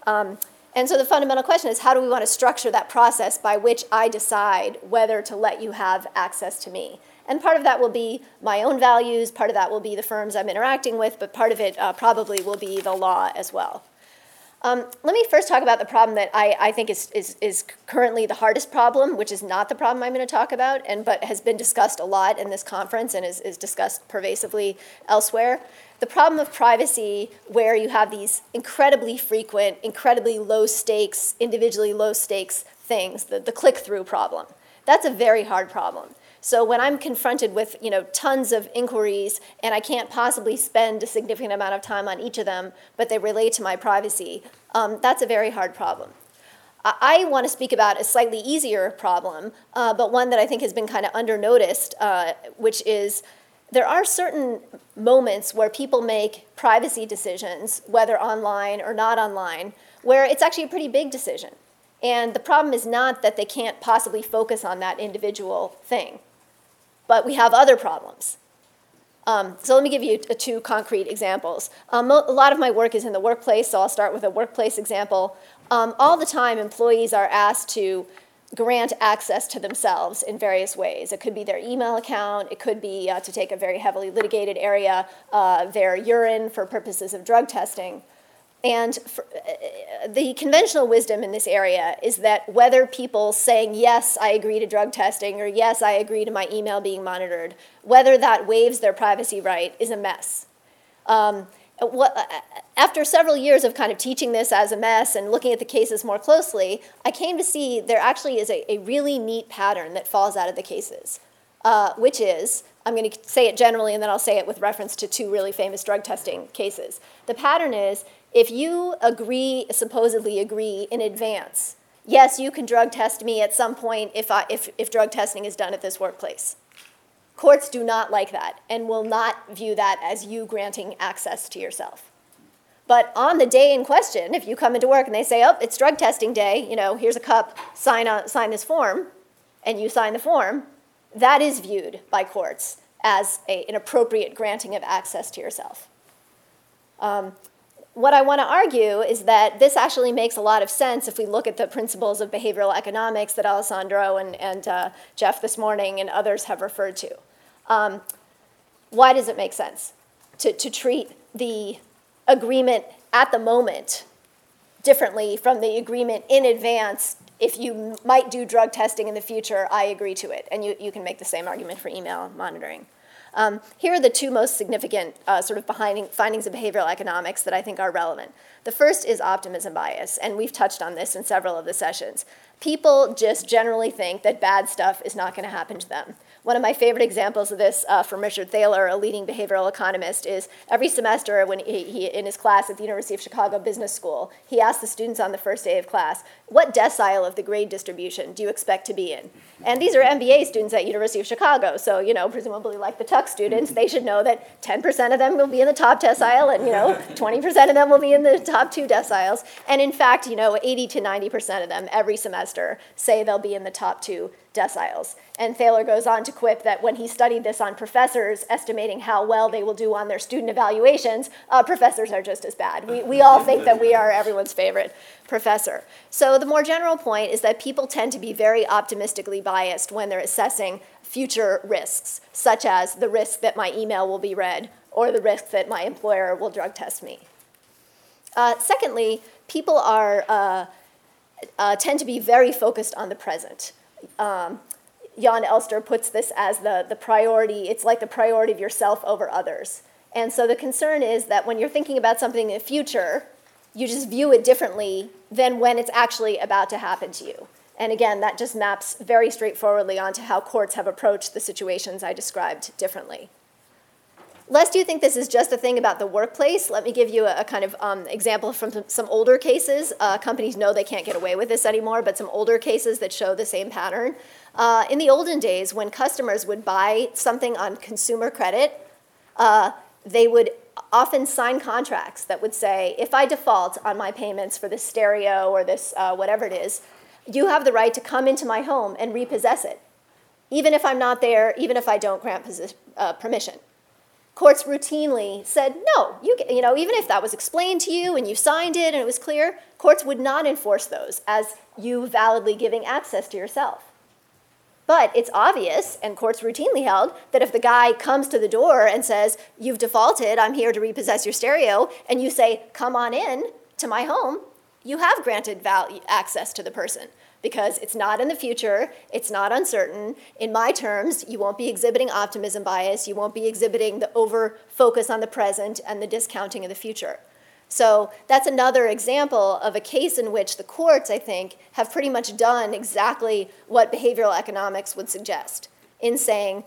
And so the fundamental question is, how do we want to structure that process by which I decide whether to let you have access to me? And part of that will be my own values, part of that will be the firms I'm interacting with, but part of it probably will be the law as well. Let me first talk about the problem that I think is currently the hardest problem, which is not the problem I'm going to talk about, but has been discussed a lot in this conference and is discussed pervasively elsewhere. The problem of privacy, where you have these incredibly frequent, incredibly low stakes, individually low stakes things, the click-through problem. That's a very hard problem. So when I'm confronted with tons of inquiries and I can't possibly spend a significant amount of time on each of them, but they relate to my privacy, that's a very hard problem. I want to speak about a slightly easier problem, but one that I think has been kind of under-noticed, which is there are certain moments where people make privacy decisions, whether online or not online, where it's actually a pretty big decision. And the problem is not that they can't possibly focus on that individual thing. but we have other problems. So let me give you two concrete examples. A lot of my work is in the workplace, so I'll start with a workplace example. All the time, employees are asked to grant access to themselves in various ways. It could be their email account, it could be, to take a very heavily litigated area, their urine for purposes of drug testing. And the conventional wisdom in this area is that whether people saying, yes, I agree to drug testing, or yes, I agree to my email being monitored, whether that waives their privacy right is a mess. After several years of kind of teaching this as a mess and looking at the cases more closely, I came to see there actually is a really neat pattern that falls out of the cases, which is, I'm going to say it generally and then I'll say it with reference to two really famous drug testing cases. The pattern is, if you supposedly agree in advance, yes, you can drug test me at some point if drug testing is done at this workplace. Courts do not like that and will not view that as you granting access to yourself. But on the day in question, if you come into work and they say, oh, it's drug testing day, here's a cup, sign this form, and you sign the form, that is viewed by courts as an appropriate granting of access to yourself. What I want to argue is that this actually makes a lot of sense if we look at the principles of behavioral economics that Alessandro and Jeff this morning and others have referred to. Why does it make sense to treat the agreement at the moment differently from the agreement in advance? If you might do drug testing in the future, I agree to it. And you can make the same argument for email monitoring. Here are the two most significant sort of findings of behavioral economics that I think are relevant. The first is optimism bias, and we've touched on this in several of the sessions. People just generally think that bad stuff is not going to happen to them. One of my favorite examples of this from Richard Thaler, a leading behavioral economist, is every semester when he in his class at the University of Chicago Business School, he asked the students on the first day of class, what decile of the grade distribution do you expect to be in? And these are MBA students at University of Chicago, so presumably like the Tuck students, they should know that 10% of them will be in the top decile and 20% of them will be in the top 2 deciles. And in fact, 80 to 90% of them every semester say they'll be in the top 2 deciles. And Thaler goes on to quip that when he studied this on professors, estimating how well they will do on their student evaluations, professors are just as bad. We all think that we are everyone's favorite professor. So the more general point is that people tend to be very optimistically biased when they're assessing future risks, such as the risk that my email will be read or the risk that my employer will drug test me. Secondly, people tend to be very focused on the present. Jan Elster puts this as the priority. It's like the priority of yourself over others. And so the concern is that when you're thinking about something in the future, you just view it differently than when it's actually about to happen to you. And again, that just maps very straightforwardly onto how courts have approached the situations I described differently. Lest you think this is just a thing about the workplace, let me give you a kind of example from some older cases. Companies know they can't get away with this anymore, but some older cases that show the same pattern. In the olden days, when customers would buy something on consumer credit, they would often sign contracts that would say, if I default on my payments for this stereo or this whatever it is, you have the right to come into my home and repossess it, even if I'm not there, even if I don't grant permission. Courts routinely said, no, even if that was explained to you and you signed it and it was clear, courts would not enforce those as you validly giving access to yourself. But it's obvious, and courts routinely held, that if the guy comes to the door and says, you've defaulted, I'm here to repossess your stereo, and you say, come on in to my home, you have granted access to the person. Because it's not in the future, it's not uncertain. In my terms, you won't be exhibiting optimism bias, you won't be exhibiting the over-focus on the present and the discounting of the future. So that's another example of a case in which the courts, I think, have pretty much done exactly what behavioral economics would suggest in saying,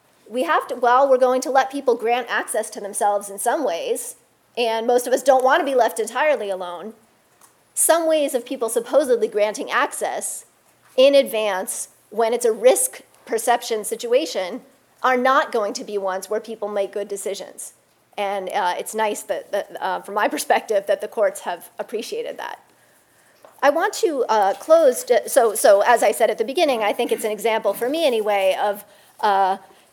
we're going to let people grant access to themselves in some ways, and most of us don't want to be left entirely alone. Some ways of people supposedly granting access in advance when it's a risk perception situation are not going to be ones where people make good decisions. And it's nice that from my perspective, that the courts have appreciated that. I want to close, so as I said at the beginning, I think it's an example for me anyway of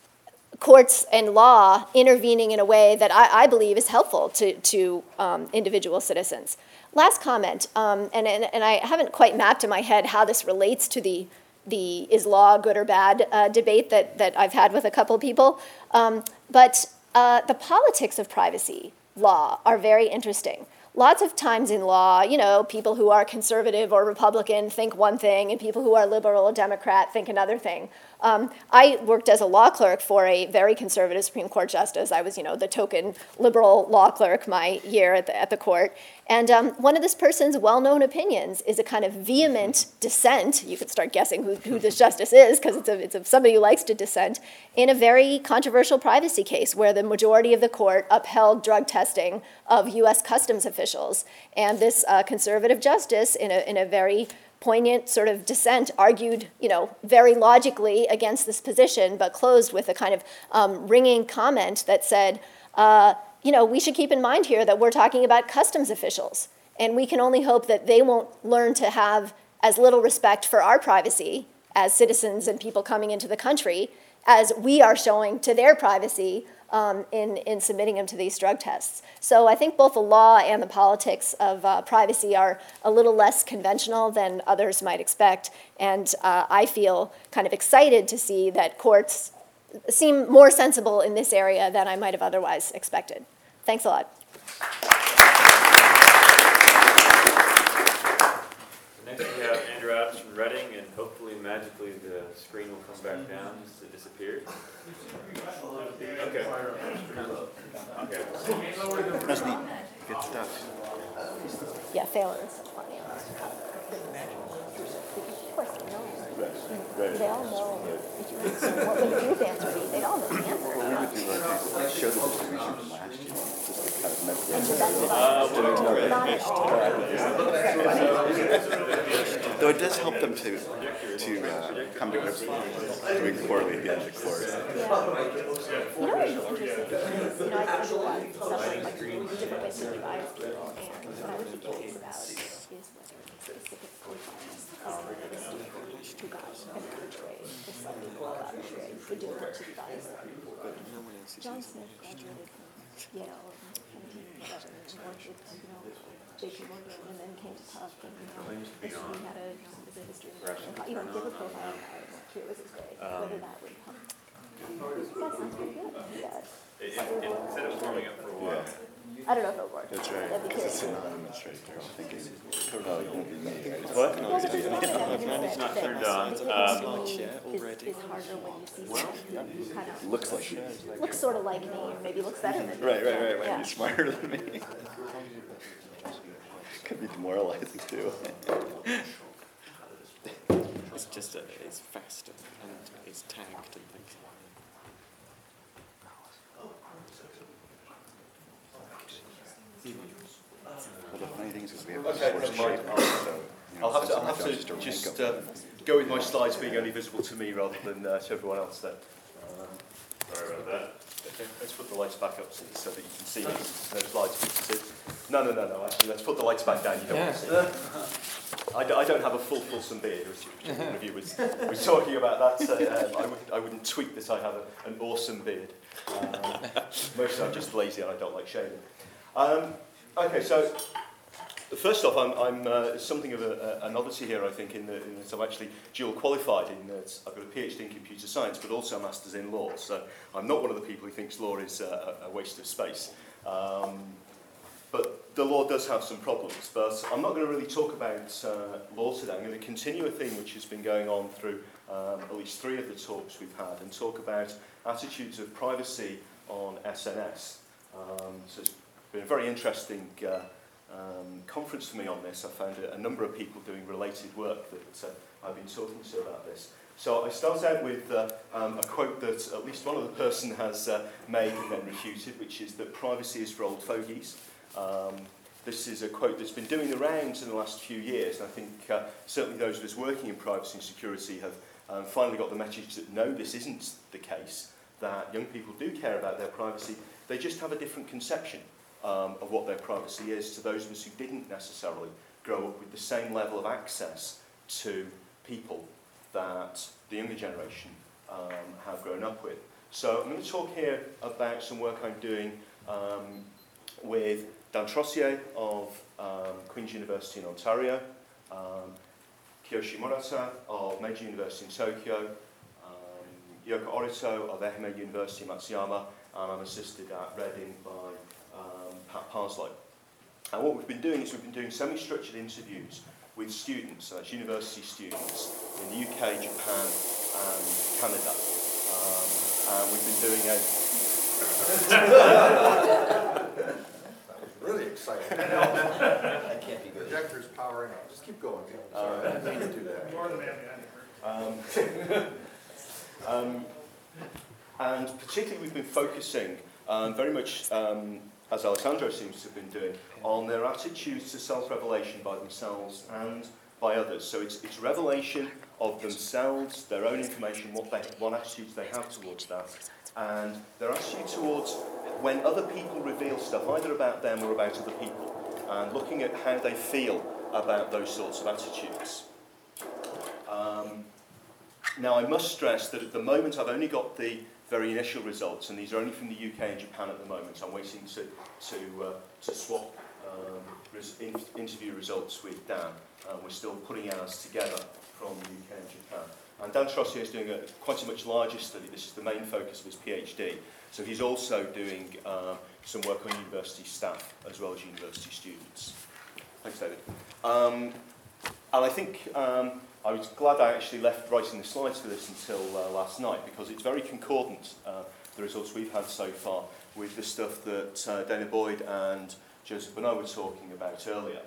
courts and law intervening in a way that I believe is helpful to individual citizens. Last comment, and I haven't quite mapped in my head how this relates to the is law good or bad debate that I've had with a couple of people, but the politics of privacy law are very interesting. Lots of times in law, you know, people who are conservative or Republican think one thing, and people who are liberal or Democrat think another thing. I worked as a law clerk for a very conservative Supreme Court justice. I was, you know, the token liberal law clerk my year at the court. And one of this person's well-known opinions is a kind of vehement dissent. You could start guessing who this justice is, because it's somebody who likes to dissent, in a very controversial privacy case where the majority of the court upheld drug testing of U.S. customs officials. And this conservative justice, in a very poignant sort of dissent, argued, you know, very logically against this position, but closed with a kind of ringing comment that said, you know, we should keep in mind here that we're talking about customs officials, and we can only hope that they won't learn to have as little respect for our privacy as citizens and people coming into the country as we are showing to their privacy in submitting them to these drug tests. So I think both the law and the politics of privacy are a little less conventional than others might expect, and I feel kind of excited to see that courts seem more sensible in this area than I might have otherwise expected. Thanks a lot. Next we have Andrew Adams from Reading, and hopefully magically the screen will come back down since it disappeared. Okay. Okay. That's neat. Good stuff. Yeah, Phelan is so funny. Of course, they know. They all know. What would the truth answer be? They all know the answer. Well, we would do like show the distribution from last year, just to kind of And mess so that's with though it does help them to come to grips with doing poorly at the end of the course. You know what would be interesting? You know, I do a lot of stuff like different ways to advise people, and what I would be curious about is whether specific profiles of two guys in the country, if some people about it, would do much advice. John Smith graduated from Yale in 1911 and worked with, you know, JP Morgan, and then came to Tufts, and he had a history of, you know, give a profile of here was his grade, whether that would help. That sounds pretty good. Yeah. It said it was warming up for a while. I don't know if it'll work. That's right. That'd be curious. It's anonymous right there. I'm thinking, probably won't be me. What? Well, but there's one thing that It's not turned on. is harder when you see something who kind of Looks like me. looks sort of like me, or maybe looks better than me. Right. Might Yeah. be smarter than me. Could be demoralizing too. It's just it's fast and it's tagged and things. Well, the funny thing is we have Okay, this never shape, mind. so I'll have to sometimes just rank 'em. go with my slides being only visible to me rather than to everyone else then. Sorry about that. Okay, let's put the lights back up so that you can see me. No slides for you to see. No, actually, let's put the lights back down. You don't want to see. I don't have a fulsome beard, which one of you was talking about that. So, I wouldn't tweet that I have an awesome beard. Mostly I'm just lazy and I don't like shaving. Okay, so first off, I'm something of a novelty here, I think, in that I'm actually dual qualified in that I've got a PhD in computer science, but also a master's in law. So I'm not one of the people who thinks law is a waste of space. But the law does have some problems. But I'm not going to really talk about law today. I'm going to continue a theme which has been going on through at least 3 of the talks we've had, and talk about attitudes of privacy on SNS. So it's been a very interesting conference for me on this. I found a number of people doing related work that I've been talking to about this. So I start out with a quote that at least one other person has made and then refuted, which is that privacy is for old fogies. This is a quote that's been doing the rounds in the last few years, and I think certainly those of us working in privacy and security have finally got the message that no, this isn't the case, that young people do care about their privacy. They just have a different conception of what their privacy is to those of us who didn't necessarily grow up with the same level of access to people that the younger generation have grown up with. So I'm going to talk here about some work I'm doing with Dan Trossier of Queen's University in Ontario, Kiyoshi Murata of Meiji University in Tokyo, Yoko Orito of Ehime University in Matsuyama, and I'm assisted at Reading by Pat Parslow. And what we've been doing is we've been doing semi-structured interviews with students, so that's university students, in the UK, Japan and Canada. And we've been doing That was really exciting. That can't be good. Projector's powering up. Just keep going. Sorry, I didn't mean to do that. More than that. And particularly we've been focusing very much, as Alessandro seems to have been doing, on their attitudes to self-revelation by themselves and by others. So it's revelation of themselves, their own information, what attitudes they have towards that, and their attitude towards when other people reveal stuff, either about them or about other people, and looking at how they feel about those sorts of attitudes. Now, I must stress that at the moment I've only got the very initial results, and these are only from the UK and Japan at the moment. I'm waiting to swap interview results with Dan. We're still putting ours together from the UK and Japan. And Dan Trossier is doing quite a much larger study. This is the main focus of his PhD. So he's also doing some work on university staff as well as university students. Thanks, David. And I think I was glad I actually left writing the slides for this until last night, because it's very concordant, the results we've had so far, with the stuff that Dana Boyd and Joseph Bonneau were talking about earlier.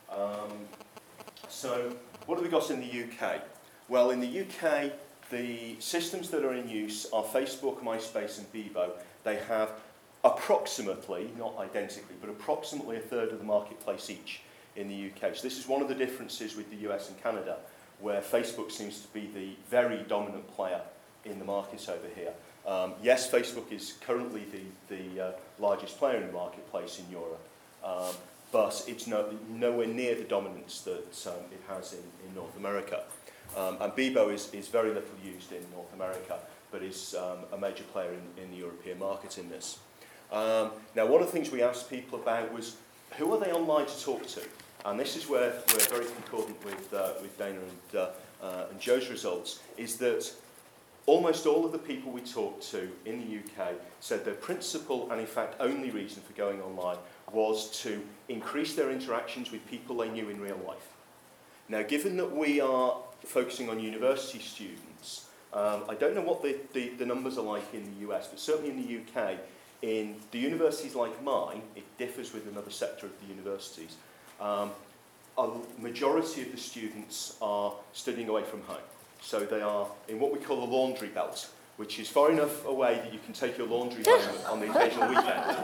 So what have we got in the UK? Well, in the UK, the systems that are in use are Facebook, MySpace and Bebo. They have approximately, not identically, but approximately a third of the marketplace each in the UK. So this is one of the differences with the US and Canada, where Facebook seems to be the very dominant player in the market over here. Yes, Facebook is currently the largest player in the marketplace in Europe, but it's nowhere near the dominance that it has in North America. And Bebo is very little used in North America, but is a major player in the European market in this. Now, one of the things we asked people about was, who are they online to talk to? And this is where we're very concordant with Dana and Joe's results, is that almost all of the people we talked to in the UK said their principal and in fact only reason for going online was to increase their interactions with people they knew in real life. Now, given that we are focusing on university students, I don't know what the numbers are like in the US, but certainly in the UK, in the universities like mine, it differs with another sector of the universities. A majority of the students are studying away from home. So they are in what we call the laundry belt, which is far enough away that you can take your laundry home on the occasional weekend.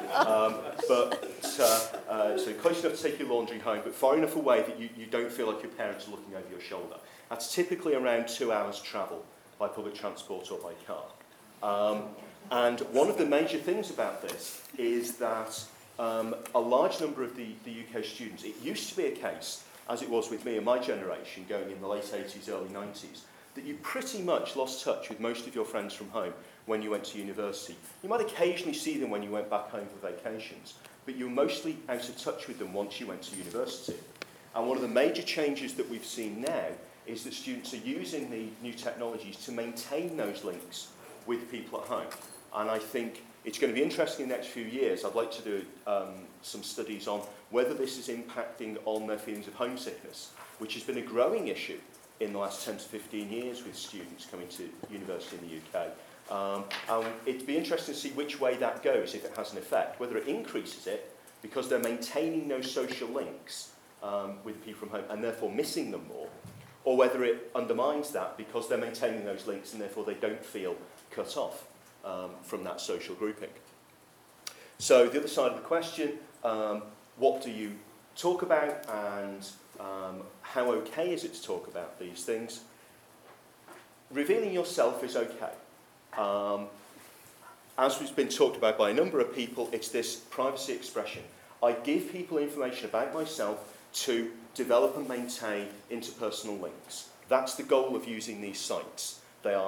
So close enough to take your laundry home, but far enough away that you don't feel like your parents are looking over your shoulder. That's typically around 2 hours travel by public transport or by car. And one of the major things about this is that a large number of the UK students, it used to be a case, as it was with me and my generation going in the late 80s, early 90s, that you pretty much lost touch with most of your friends from home when you went to university. You might occasionally see them when you went back home for vacations, but you were mostly out of touch with them once you went to university. And one of the major changes that we've seen now is that students are using the new technologies to maintain those links with people at home. And I think it's going to be interesting in the next few years. I'd like to do some studies on whether this is impacting on their feelings of homesickness, which has been a growing issue in the last 10 to 15 years with students coming to university in the UK. It'd be interesting to see which way that goes, if it has an effect, whether it increases it because they're maintaining those social links with people from home and therefore missing them more, or whether it undermines that because they're maintaining those links and therefore they don't feel cut off from that social grouping. So the other side of the question, what do you talk about, and how okay is it to talk about these things? Revealing yourself is okay. As has been talked about by a number of people, it's this privacy expression. I give people information about myself to develop and maintain interpersonal links. That's the goal of using these sites. They are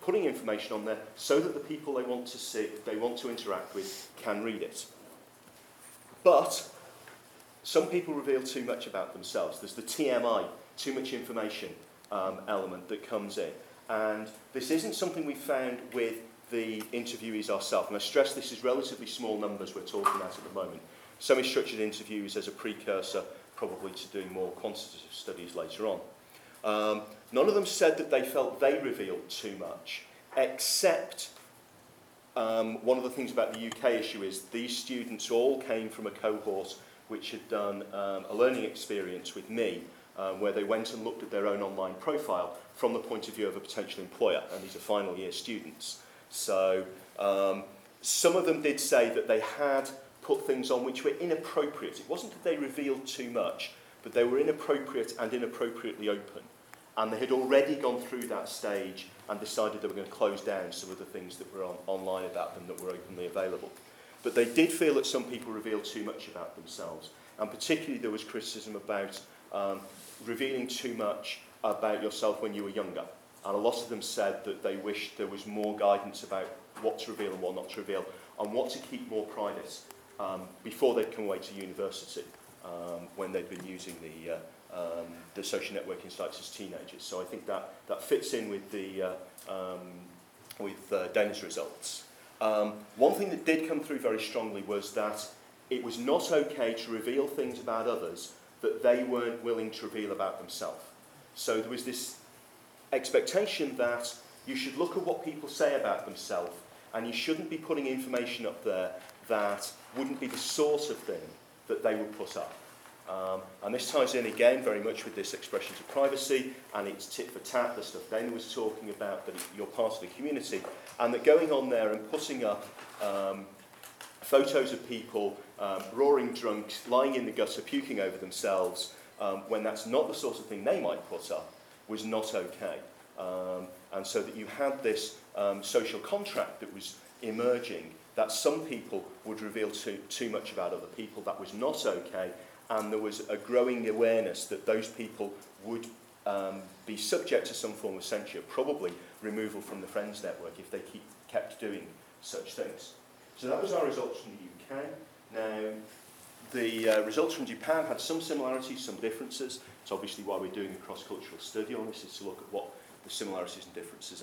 putting information on there so that the people they want to see, they want to interact with, can read it. But some people reveal too much about themselves. There's the TMI, too much information element that comes in. And this isn't something we found with the interviewees ourselves. And I stress this is relatively small numbers we're talking about at the moment. Semi-structured interviews as a precursor probably to doing more quantitative studies later on. None of them said that they felt they revealed too much, except one of the things about the UK issue is these students all came from a cohort which had done a learning experience with me, where they went and looked at their own online profile from the point of view of a potential employer, and these are final year students. So some of them did say that they had put things on which were inappropriate. It wasn't that they revealed too much, but they were inappropriate and inappropriately open. And they had already gone through that stage and decided they were going to close down some of the things that were online about them that were openly available. But they did feel that some people revealed too much about themselves. And particularly there was criticism about revealing too much about yourself when you were younger. And a lot of them said that they wished there was more guidance about what to reveal and what not to reveal, and what to keep more private before they'd come away to university, when they'd been using the social networking sites as teenagers. So I think that fits in with Dana's results. One thing that did come through very strongly was that it was not okay to reveal things about others that they weren't willing to reveal about themselves. So there was this expectation that you should look at what people say about themselves, and you shouldn't be putting information up there that wouldn't be the sort of thing that they would put up. And this ties in again very much with this expression to privacy, and it's tit for tat, the stuff Dana was talking about, that you're part of the community, and that going on there and putting up photos of people roaring drunk, lying in the gutter, puking over themselves, when that's not the sort of thing they might put up, was not okay. And so that you had this social contract that was emerging, that some people would reveal too much about other people, that was not okay, and there was a growing awareness that those people would be subject to some form of censure, probably removal from the Friends network if they kept doing such things. So that was our results from the UK. Now, the results from Japan had some similarities, some differences. It's obviously why we're doing a cross-cultural study on this, is to look at what the similarities and differences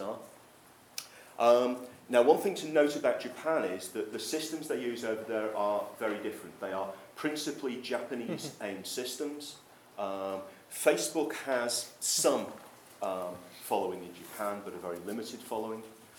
are. Now, one thing to note about Japan is that the systems they use over there are very different. They are principally Japanese-aimed systems. Facebook has some following in Japan, but a very limited following.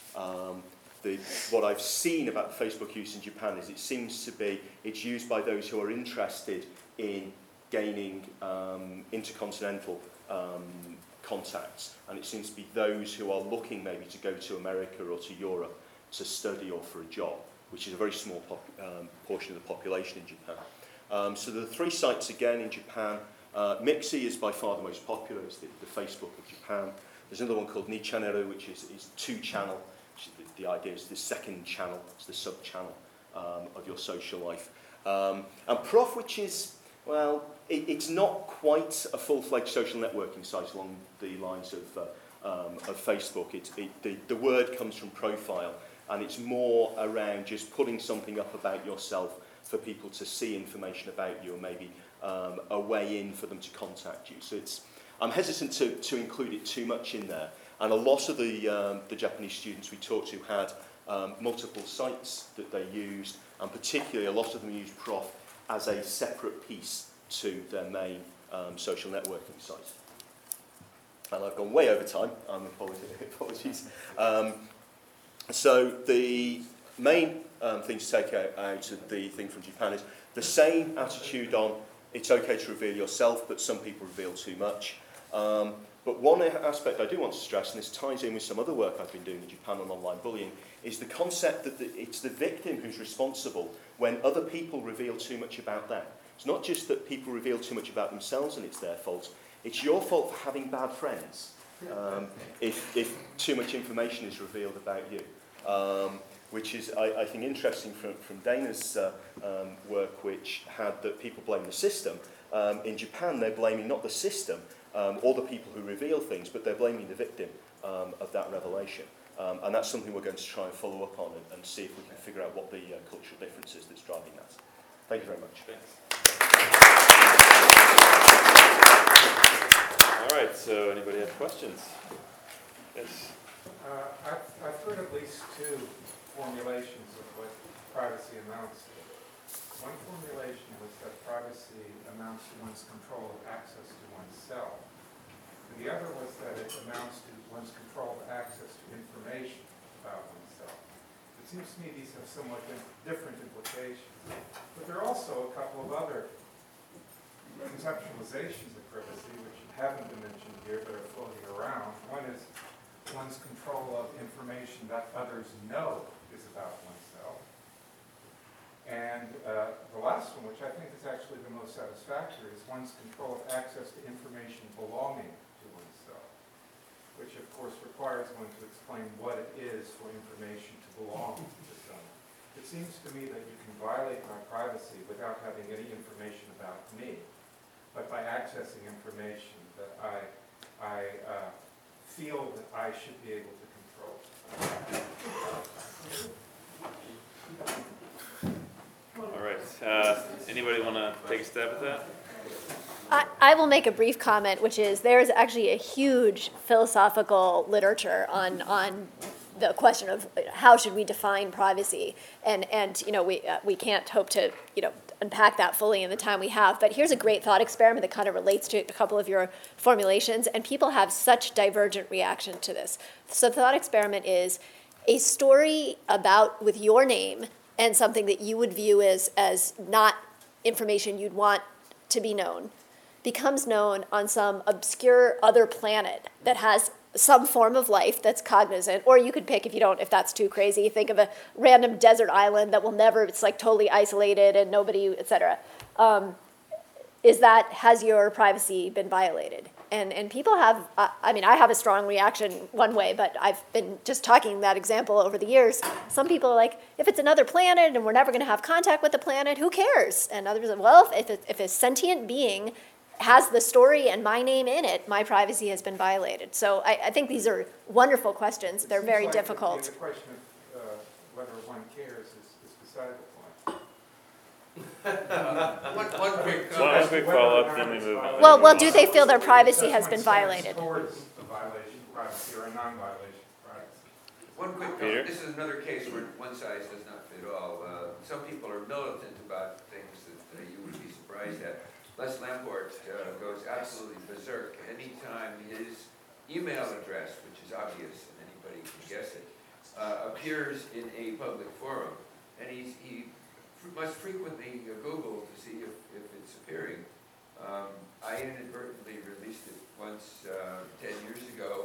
What I've seen about Facebook use in Japan is it seems to be, it's used by those who are interested in gaining intercontinental contacts, and it seems to be those who are looking maybe to go to America or to Europe to study or for a job, which is a very small portion of the population in Japan. So there are 3 sites again in Japan. Mixi is by far the most popular, it's the Facebook of Japan. There's another one called Nichaneru, which is 2-channel. The idea is the second channel, it's the sub-channel of your social life. And Prof, which is, well, it's not quite a full-fledged social networking site along the lines of Facebook. The word comes from profile, and it's more around just putting something up about yourself for people to see information about you, or maybe a way in for them to contact you. So I'm hesitant to include it too much in there. And a lot of the Japanese students we talked to had multiple sites that they used, and particularly a lot of them used Prof as a separate piece to their main social networking site. And I've gone way over time, apologies. So the main thing to take out of the thing from Japan is the same attitude on it's okay to reveal yourself, but some people reveal too much. But one aspect I do want to stress, and this ties in with some other work I've been doing in Japan on online bullying, is the concept that it's the victim who's responsible when other people reveal too much about them. It's not just that people reveal too much about themselves and it's their fault. It's your fault for having bad friends if too much information is revealed about you. Which is, I think, interesting from Dana's work, which had that people blame the system. In Japan, they're blaming not the system, or the people who reveal things, but they're blaming the victim of that revelation. And that's something we're going to try and follow up on and see if we can figure out what the cultural difference is that's driving that. Thank you very much. All right, so anybody have questions? Yes. I've heard at least two formulations of what privacy amounts to. One formulation was that privacy amounts to one's control of access to oneself. And the other was that it amounts to one's control of access to information about oneself. It seems to me these have somewhat different implications. But there are also a couple of other conceptualizations of privacy which haven't been mentioned here but are floating around. One is one's control of information that others know is about oneself. And the last one, which I think is actually the most satisfactory, is one's control of access to information belonging to oneself, which of course requires one to explain what it is for information to belong to someone. It seems to me that you can violate my privacy without having any information about me, but by accessing information that I feel that I should be able to control. All right. Anybody want to take a stab at that? I will make a brief comment, which is there is actually a huge philosophical literature on the question of how should we define privacy, and we can't hope to unpack that fully in the time we have. But here's a great thought experiment that kind of relates to a couple of your formulations, and people have such divergent reaction to this. So the thought experiment is a story with your name and something that you would view as not information you'd want to be known becomes known on some obscure other planet that has some form of life that's cognizant, or you could pick, if that's too crazy, think of a random desert island that will never, it's like totally isolated and nobody, et cetera. Has your privacy been violated? And people have, I have a strong reaction one way, but I've been just talking that example over the years. Some people are like, if it's another planet and we're never going to have contact with the planet, who cares? And others are, well, if a sentient being has the story and my name in it, my privacy has been violated. So I think these are wonderful questions. They're very difficult. The question of whether one cares is beside the point. One quick One quick follow-up, then we move on. Well, do they feel their privacy has been violated? Towards a violation of privacy or a non-violation of privacy. One quick Peter? comment. This is another case where one size does not fit all. Some people are militant about things that you would be surprised at. Les Lamport goes absolutely berserk anytime his email address, which is obvious and anybody can guess it, appears in a public forum. And he must frequently Google to see if it's appearing. I inadvertently released it once 10 years ago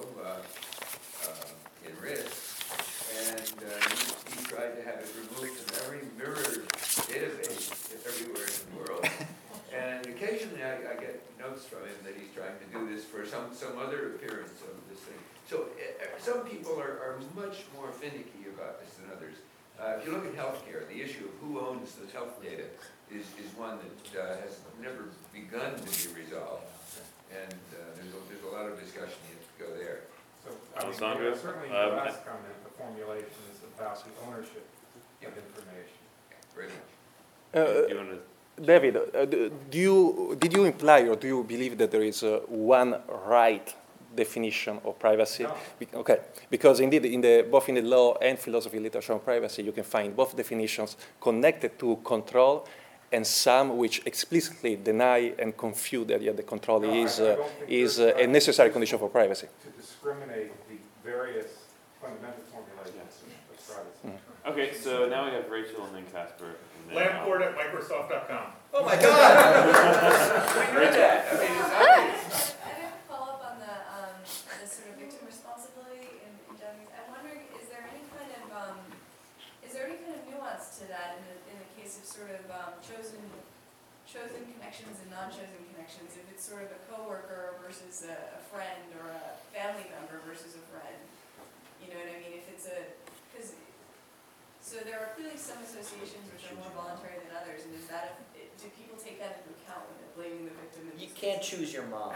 in RISC, and he tried to have it removed from every mirrored database everywhere in the world. And occasionally I get notes from him that he's trying to do this for some other appearance of this thing. So some people are much more finicky about this than others. If you look at healthcare, the issue of who owns the health data is one that has never begun to be resolved. And there's a lot of discussion yet to go there. So Alessandro? Certainly the last comment, the formulation is about the ownership of information. Very much. Do you want to? David, did you imply or do you believe that there is one right definition of privacy? No. Okay, because indeed, both in the law and philosophy literature on privacy, you can find both definitions connected to control and some which explicitly deny and confute the idea that control is a necessary condition for privacy. To discriminate the various fundamental formulations of privacy. Okay, so now we have Rachel and then Casper. Lamport at Microsoft.com. Oh my God! We knew that. I mean, it's obvious. I have a follow-up on the sort of victim responsibility in Japanese. I'm wondering, is there any kind of nuance to that in the case of sort of chosen connections and non-chosen connections? If it's sort of a coworker versus a friend or a family member versus a friend, you know what I mean? If it's because So there are clearly some associations which are more voluntary than others, and do people take that into account when they're blaming the victim? You can't choose your mom.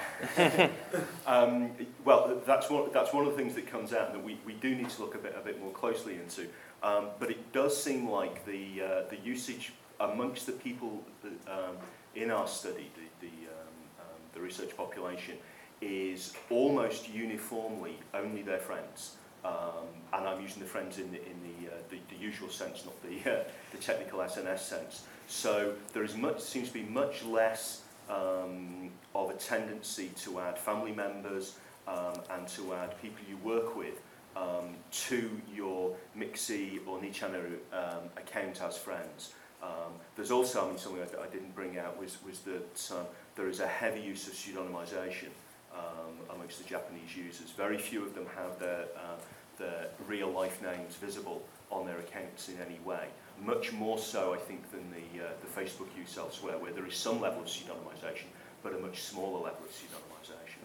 Well, that's one of the things that comes out that we do need to look a bit more closely into. But it does seem like the usage amongst the people in our study, the research population, is almost uniformly only their friends. And I'm using the friends in the usual sense, not the technical SNS sense. So there seems to be much less of a tendency to add family members and to add people you work with to your Mixi or Nichana account as friends. There's also, something I didn't bring out was that there is a heavy use of pseudonymization amongst the Japanese users. Very few of them have their real life names visible on their accounts in any way. Much more so, I think, than the Facebook use elsewhere, where there is some level of pseudonymization, but a much smaller level of pseudonymization.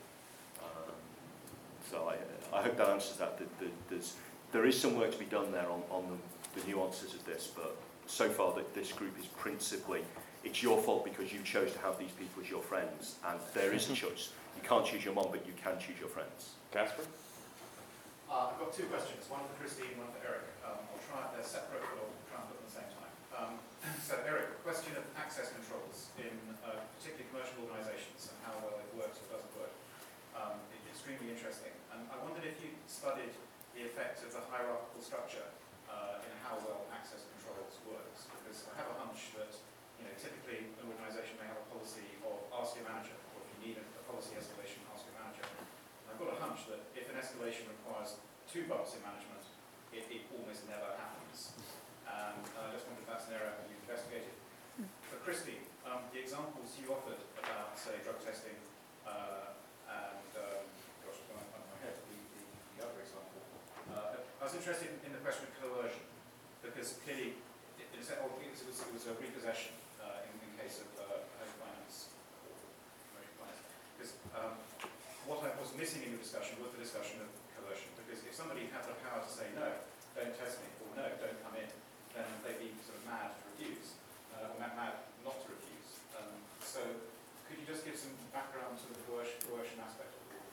So I hope that answers that. There is some work to be done there on the nuances of this, but so far this group is principally, it's your fault because you chose to have these people as your friends, and there is a choice. You can't choose your mom, but you can choose your friends. Casper? I've got two questions, one for Christine, one for Eric. I'll try, they're separate, but I'll try and put them at the same time. So Eric, question of access controls in particularly commercial organisations and how well it works or doesn't work. It's extremely interesting. And I wondered if you studied the effect of the hierarchical structure in how well access controls works. Because I have a hunch that, typically an organisation may have a policy of ask your manager, or if you need a policy escalation, ask your manager. And I've got a hunch that if an escalation requires 2 bumps in management, it almost never happens. And I just wondered if that's an area you've investigated. For Christine, the examples you offered about, say, drug testing and, gosh, it's gone out of my head, the other example. I was interested in the question of coercion, because clearly, it was a repossession in case of home finance or commercial finance. Because what I was missing in the discussion was the discussion of coercion, because if somebody had the power to say, no, don't test me, or no, don't come in, then they'd be sort of mad to refuse, or mad not to refuse. So could you just give some background to the coercion aspect of it?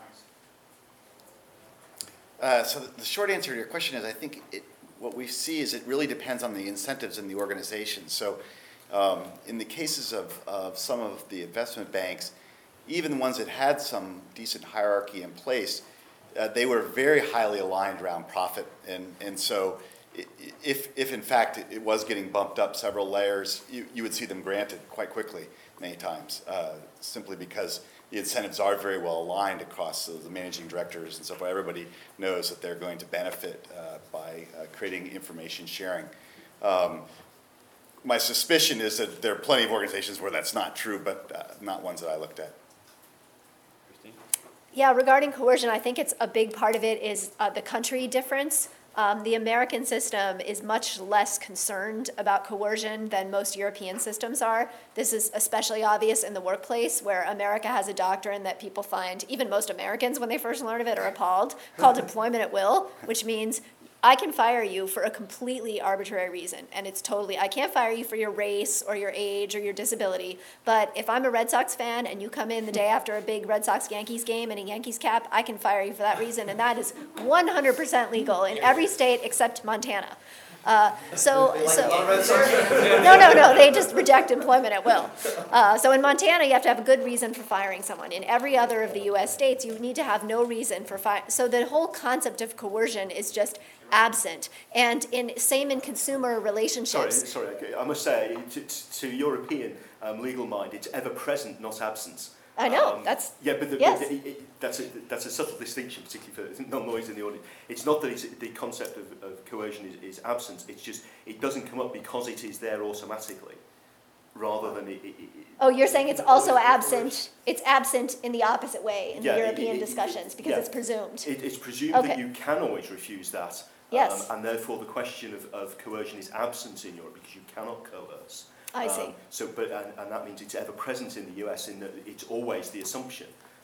Thanks. So the short answer to your question is I think what we see is it really depends on the incentives in the organization. So in the cases of some of the investment banks, even the ones that had some decent hierarchy in place, they were very highly aligned around profit. And so if in fact it was getting bumped up several layers, you would see them granted quite quickly many times, simply because the incentives are very well aligned across the managing directors and so forth. Everybody knows that they're going to benefit by creating information sharing. My suspicion is that there are plenty of organizations where that's not true, but not ones that I looked at. Christine? Yeah, regarding coercion, I think it's a big part of it is the country difference. The American system is much less concerned about coercion than most European systems are. This is especially obvious in the workplace, where America has a doctrine that people find, even most Americans when they first learn of it, are appalled, called employment at will, which means I can fire you for a completely arbitrary reason. And it's totally, I can't fire you for your race or your age or your disability. But if I'm a Red Sox fan and you come in the day after a big Red Sox-Yankees game in a Yankees cap, I can fire you for that reason. And that is 100% legal in every state except Montana. No, they just reject employment at will. So in Montana, you have to have a good reason for firing someone. In every other of the U.S. states, you need to have no reason for firing. So the whole concept of coercion is just absent. And same in consumer relationships. Sorry, I must say, to European legal mind, it's ever present, not absent. I know, that's, yeah, but yes. That's a subtle distinction, particularly for non-lawyers in the audience. It's not that the concept of coercion is absent, it's just, it doesn't come up because it is there automatically, rather than Oh, you're saying it's also absent, it's absent in the opposite way in the European discussions, because it's presumed. It's presumed Okay. that you can always refuse that, Yes. and therefore the question of coercion is absent in Europe because you cannot coerce. I see. And that means it's ever present in the US in that it's always the assumption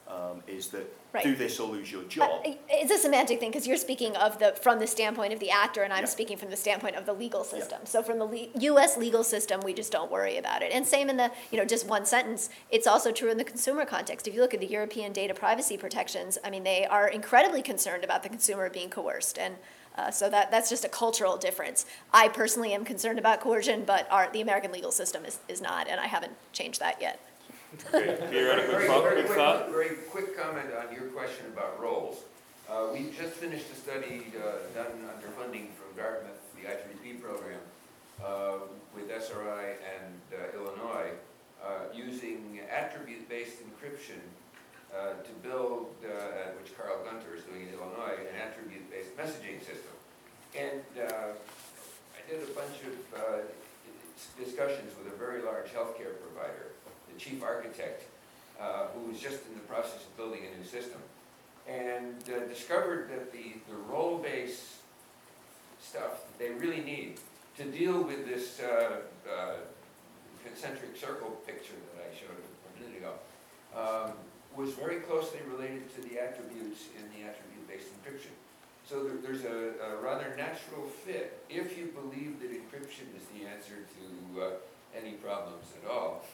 is that Right. do this or lose your job. It's a semantic thing because you're speaking of from the standpoint of the actor, and I'm Yeah. speaking from the standpoint of the legal system. So from the U.S. legal system, we just don't worry about it. And same in the, just one sentence. It's also true in the consumer context. If you look at the European data privacy protections, I mean, they are incredibly concerned about the consumer being coerced, and so that's just a cultural difference. I personally am concerned about coercion, but the American legal system is not, and I haven't changed that yet. Great. Peter, any quick thought? Very quick comment on your question about roles. We just finished a study done under funding from Dartmouth, the I3P program, with SRI and Illinois, using attribute-based encryption to build, which Carl Gunter is doing in Illinois, an attribute-based messaging system. And I did a bunch of discussions with a very large healthcare provider, the chief architect, who was just in the process of building a new system, and discovered that the role-based stuff they really need to deal with this concentric circle picture that I showed a minute ago was very closely related to the attributes in the attribute-based encryption. So there's a rather natural fit. If you believe that encryption is the answer to any problems at all,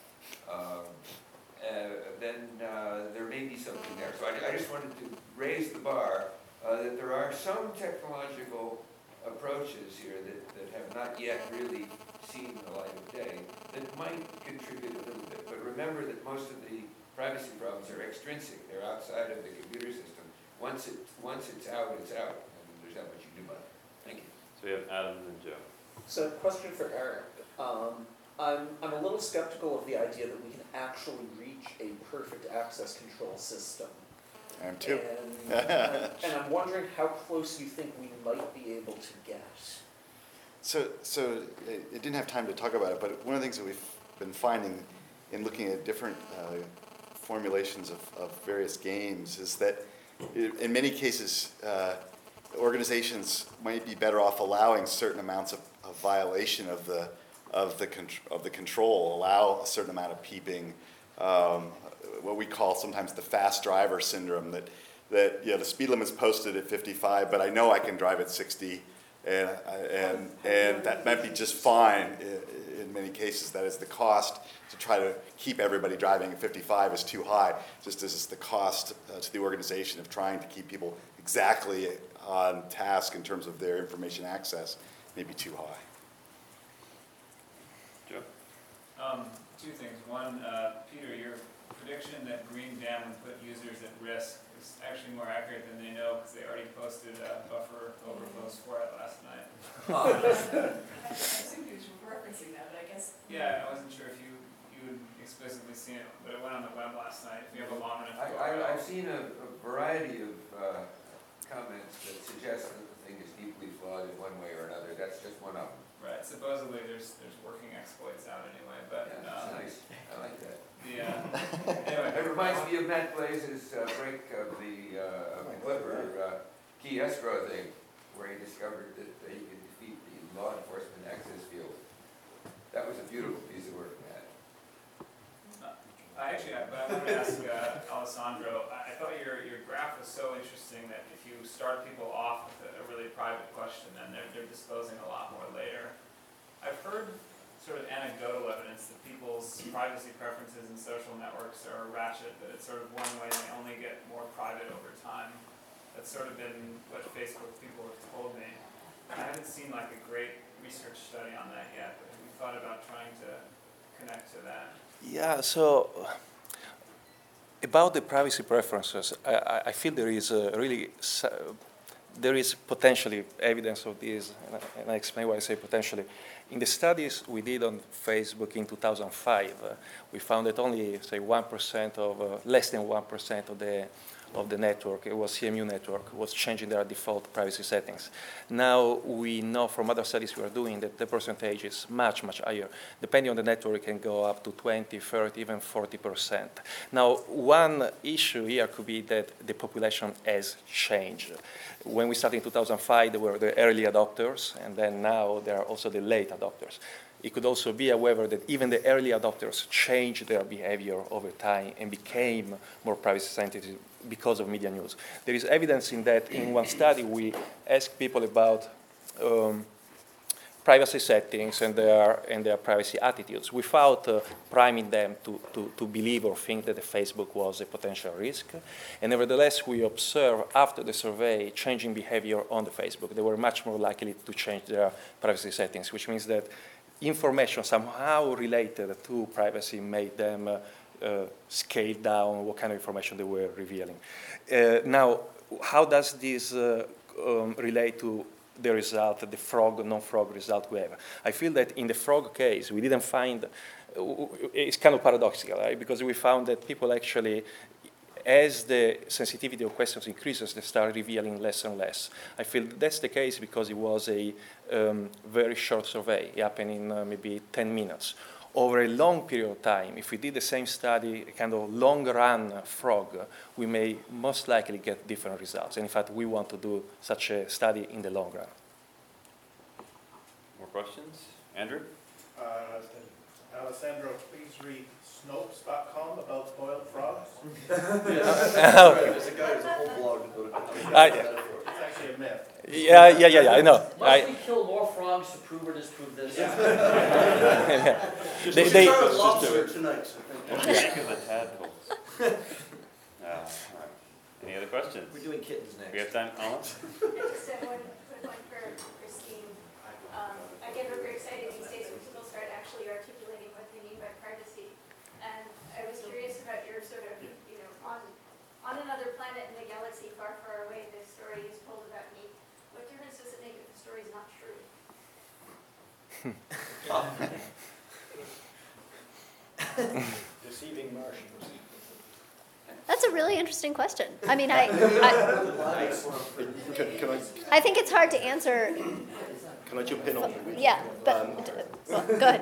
then there may be something there. So I just wanted to raise the bar that there are some technological approaches here that have not yet really seen the light of day that might contribute a little bit. But remember that most of the privacy problems are extrinsic. They're outside of the computer system. Once it's out, it's out. And there's not much you can do about it. Thank you. So we have Adam and Joe. So, question for Eric. I'm a little skeptical of the idea that we can actually reach a perfect access control system. I am too. And I'm wondering how close you think we might be able to get. So it didn't have time to talk about it, but one of the things that we've been finding in looking at different formulations of various games is that in many cases, organizations might be better off allowing certain amounts of violation of the control, allow a certain amount of peeping, what we call sometimes the fast driver syndrome, that the speed limit's posted at 55, but I know I can drive at 60, and that might be just fine in many cases. That is, the cost to try to keep everybody driving at 55 is too high, just as is the cost to the organization of trying to keep people exactly on task in terms of their information access may be too high. Joe? Two things. One, Peter, your prediction that Green Dam would put users at risk is actually more accurate than they know because they already posted buffer overflows for it last night. I assumed you were referencing that, but I guess. Yeah, I wasn't sure if you would explicitly see it, but it went on the web last night. If you have a long enough I've seen a variety of comments that suggest that the thing is deeply flawed in one way or another. That's just one of them. Right. Supposedly there's working exploits out anyway, but Yeah, that's nice. I like that. Anyway, it reminds me of Matt Blaze's break of the Clipper key escrow thing, where he discovered that he could defeat the law enforcement access field. That was a beautiful piece of work, Matt. I wanted to ask Alessandro. I thought your graph was so interesting that if you start people off with a really private question, then they're disclosing a lot more later. I've heard sort of anecdotal evidence that people's privacy preferences in social networks are ratchet, that it's sort of one way they only get more private over time. That's sort of been what Facebook people have told me. I haven't seen like a great research study on that yet, but have you thought about trying to connect to that? Yeah, so about the privacy preferences, I feel there is there is potentially evidence of this, and I explain why I say potentially. In the studies we did on Facebook in 2005, we found that only, say, 1% of, less than 1% of the network, it was CMU network, was changing their default privacy settings. Now we know from other studies we are doing that the percentage is much, much higher. Depending on the network, it can go up to 20, 30, even 40%. Now, one issue here could be that the population has changed. When we started in 2005, there were the early adopters, and then now there are also the late adopters. It could also be, however, that even the early adopters changed their behavior over time and became more privacy sensitive because of media news. There is evidence in that. In one study, we asked people about privacy settings and their privacy attitudes without priming them to believe or think that the Facebook was a potential risk. And nevertheless, we observed after the survey changing behavior on the Facebook. They were much more likely to change their privacy settings, which means that information somehow related to privacy made them scale down what kind of information they were revealing. Now, how does this relate to the result, the frog, non-frog result we have? I feel that in the frog case, we didn't find, it's kind of paradoxical, right? Because we found that people actually, as the sensitivity of questions increases, they start revealing less and less. I feel that's the case because it was a very short survey. It happened in maybe 10 minutes. Over a long period of time, if we did the same study, a kind of long-run frog, we may most likely get different results. And in fact, we want to do such a study in the long run. More questions? Andrew? Alessandro, please read Snopes.com about boiled frogs. There's a guy who's a whole blog about it. It's actually a myth. Yeah, I know. Must we kill more frogs to prove or disprove this? They start with lobster tonight. What do you think of the tadpoles? All right. Any other questions? We're doing kittens next. We have time, Alma? I just have one quick one for Christine. Again, we're very excited these days when people start actually articulating what they mean by privacy. And I was curious about your sort of, on another planet in the galaxy far, far away, this story is told about me. What difference does it make if the story is not true? Deceiving Martians. That's a really interesting question. I mean, Can I think it's hard to answer. I jump in on it? Yeah, but well, go ahead.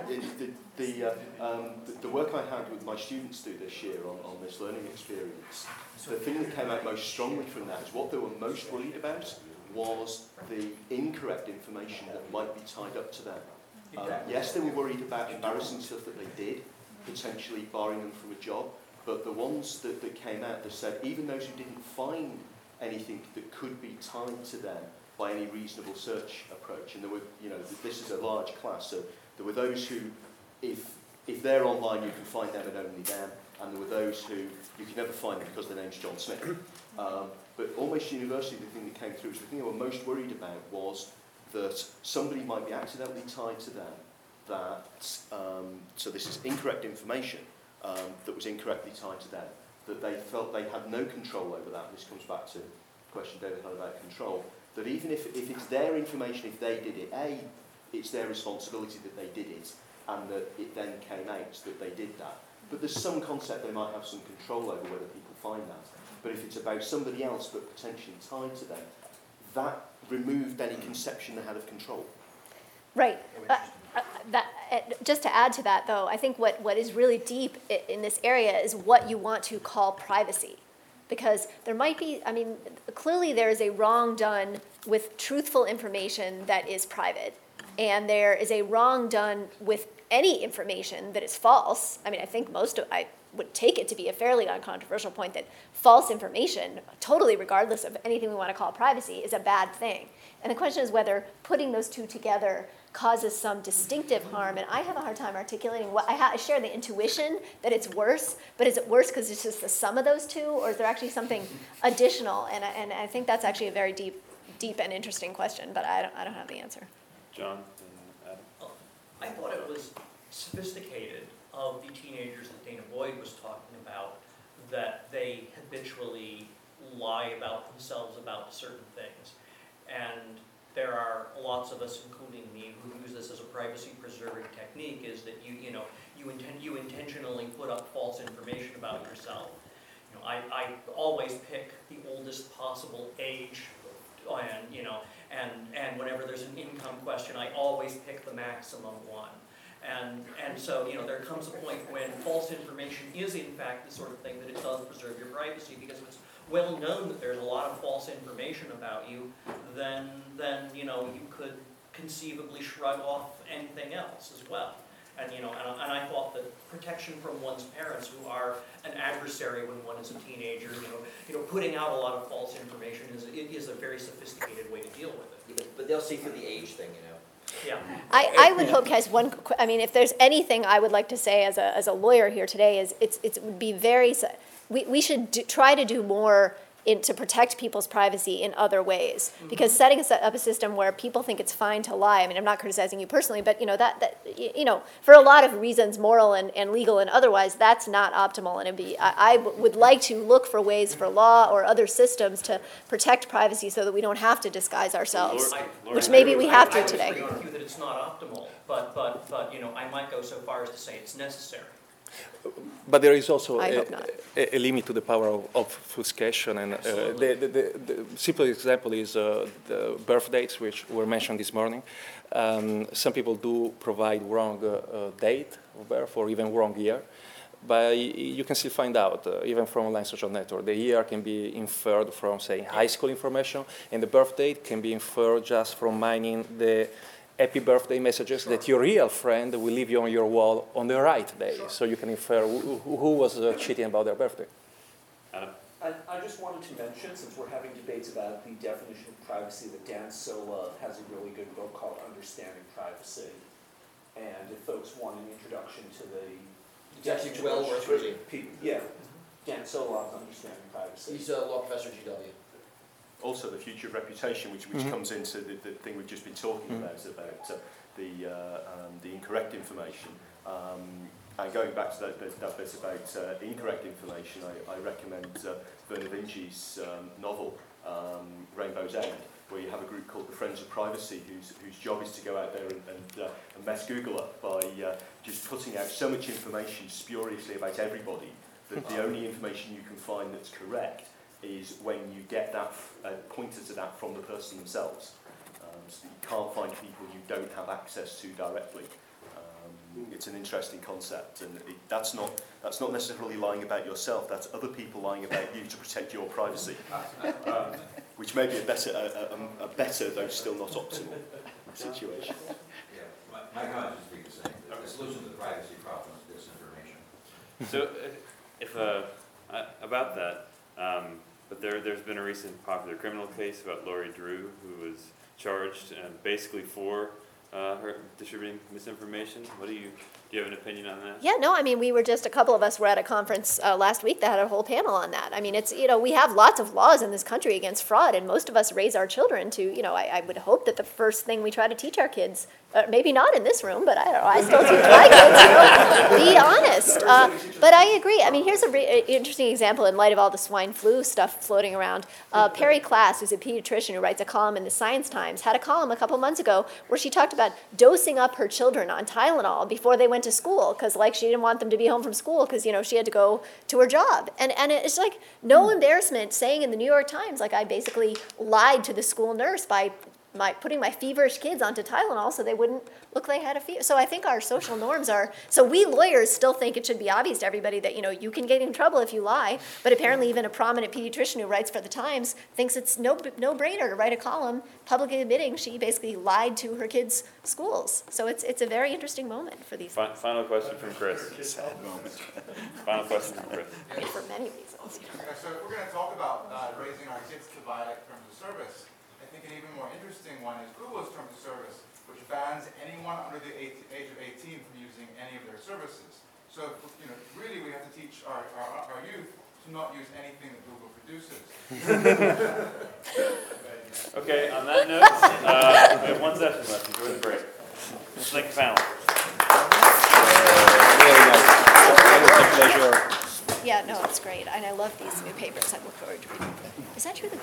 The work I had with my students do this year on this learning experience, the thing that came out most strongly from that is what they were most worried about was the incorrect information that might be tied up to them. Yes, they were worried about embarrassing stuff that they did, potentially barring them from a job, but the ones that came out that said even those who didn't find anything that could be tied to them by any reasonable search approach, and there were, this is a large class, so there were those who, if they're online, you can find them and only them, and there were those who you can never find them because their name's John Smith. But almost universally, the thing that came through, the thing they were most worried about was that somebody might be accidentally tied to them, that, so this is incorrect information that was incorrectly tied to them, that they felt they had no control over that. This comes back to the question David had about control, that even if it's their information, if they did it, it's their responsibility that they did it, and that it then came out that they did that. But there's some concept they might have some control over whether people find that. But if it's about somebody else but potentially tied to them, that removed any conception they had of control. Right. Just to add to that, though, I think what is really deep in this area is what you want to call privacy. Because there might be, clearly there is a wrong done with truthful information that is private. And there is a wrong done with any information that is false. I think I would take it to be a fairly uncontroversial point that false information, totally regardless of anything we want to call privacy, is a bad thing. And the question is whether putting those two together causes some distinctive harm. And I have a hard time articulating what I share the intuition that it's worse, but is it worse because it's just the sum of those two, or is there actually something additional? And I think that's actually a very deep and interesting question, but I don't have the answer. John and Adam? I thought it was sophisticated of the teenagers that Dana Boyd was talking about, that they habitually lie about themselves about certain things. And there are lots of us, including me, who use this as a privacy-preserving technique, is that you intentionally put up false information about yourself. I always pick the oldest possible age, and whenever there's an income question, I always pick the maximum one. And so, there comes a point when false information is in fact the sort of thing that it does preserve your privacy, because it's well known that there's a lot of false information about you, then you could conceivably shrug off anything else as well. And, you know, and I thought that protection from one's parents, who are an adversary when one is a teenager, you know, putting out a lot of false information is a very sophisticated way to deal with it. But they'll see through the age thing, you know. Yeah. I would hope, guys, I mean, if there's anything I would like to say as a lawyer here today is it would be we should try to do more to protect people's privacy in other ways. Because setting up a system where people think it's fine to lie, I mean, I'm not criticizing you personally, but, you know, that you know, for a lot of reasons, moral and legal and otherwise, that's not optimal. And I would like to look for ways for law or other systems to protect privacy so that we don't have to disguise ourselves, which maybe we have to today. I would agree with you that it's not optimal, but you know, I might go so far as to say it's necessary. But there is also I hope not. a limit to the power of obfuscation, and the simple example is the birth dates, which were mentioned this morning. Some people do provide wrong date of birth or even wrong year, but you can still find out, even from online social network. The year can be inferred from, say, high school information, and the birth date can be inferred just from mining the happy birthday messages that your real friend will leave you on your wall on the right day, so you can infer who was cheating about their birthday. Adam? I just wanted to mention, since we're having debates about the definition of privacy, that Dan Sola has a really good book called Understanding Privacy. And if folks want an introduction to the It's actually well worth reading. Yeah, Dan Sola, Understanding Privacy. He's a law professor at GW. Also, the future of reputation, which comes into the thing we've just been talking about the incorrect information. And going back to that bit about incorrect information, I recommend Vernor Vinge's novel, Rainbow's End, where you have a group called the Friends of Privacy, whose job is to go out there and mess Google up by just putting out so much information spuriously about everybody that the only information you can find that's correct is when you get that pointer to that from the person themselves. So you can't find people you don't have access to directly. It's an interesting concept, and that's not necessarily lying about yourself. That's other people lying about you to protect your privacy, which may be a better, though still not optimal, situation. Yeah, my comments would be the same. The solution to the privacy problem is disinformation. So, if about that. But there's been a recent popular criminal case about Lori Drew, who was charged basically for her distributing misinformation. Do you have an opinion on that? Yeah, no, I mean, a couple of us were at a conference last week that had a whole panel on that. I mean, it's, you know, we have lots of laws in this country against fraud, and most of us raise our children to, you know, I would hope that the first thing we try to teach our kids, maybe not in this room, but I don't know, I still teach my kids, you know, be honest. But I agree. I mean, here's an interesting example in light of all the swine flu stuff floating around. Perry Klass, who's a pediatrician who writes a column in the Science Times, had a column a couple months ago where she talked about dosing up her children on Tylenol before they went to school, because like she didn't want them to be home from school because, you know, she had to go to her job. And it's like no embarrassment saying in the New York Times, like, I basically lied to the school nurse by putting my feverish kids onto Tylenol so they wouldn't look like they had a fever. So I think our social norms are, so we lawyers still think it should be obvious to everybody that, you know, you can get in trouble if you lie, but apparently even a prominent pediatrician who writes for the Times thinks it's no-brainer to write a column publicly admitting she basically lied to her kids' schools. So it's a very interesting moment for these things. Final question from Chris. Sad moment. Final question from Chris. For many reasons. So if we're going to talk about raising our kids to violate terms of service, I think an even more interesting one is Google's terms of service, which bans anyone under the age of 18 from using any of their services. So, you know, really we have to teach our youth to not use anything that Google produces. Okay, on that note, we have one session left. Enjoy the break. Thank the panel. Very nice. Pleasure. Yeah, no, it's great. And I love these new papers. I look forward to reading them. Is that true?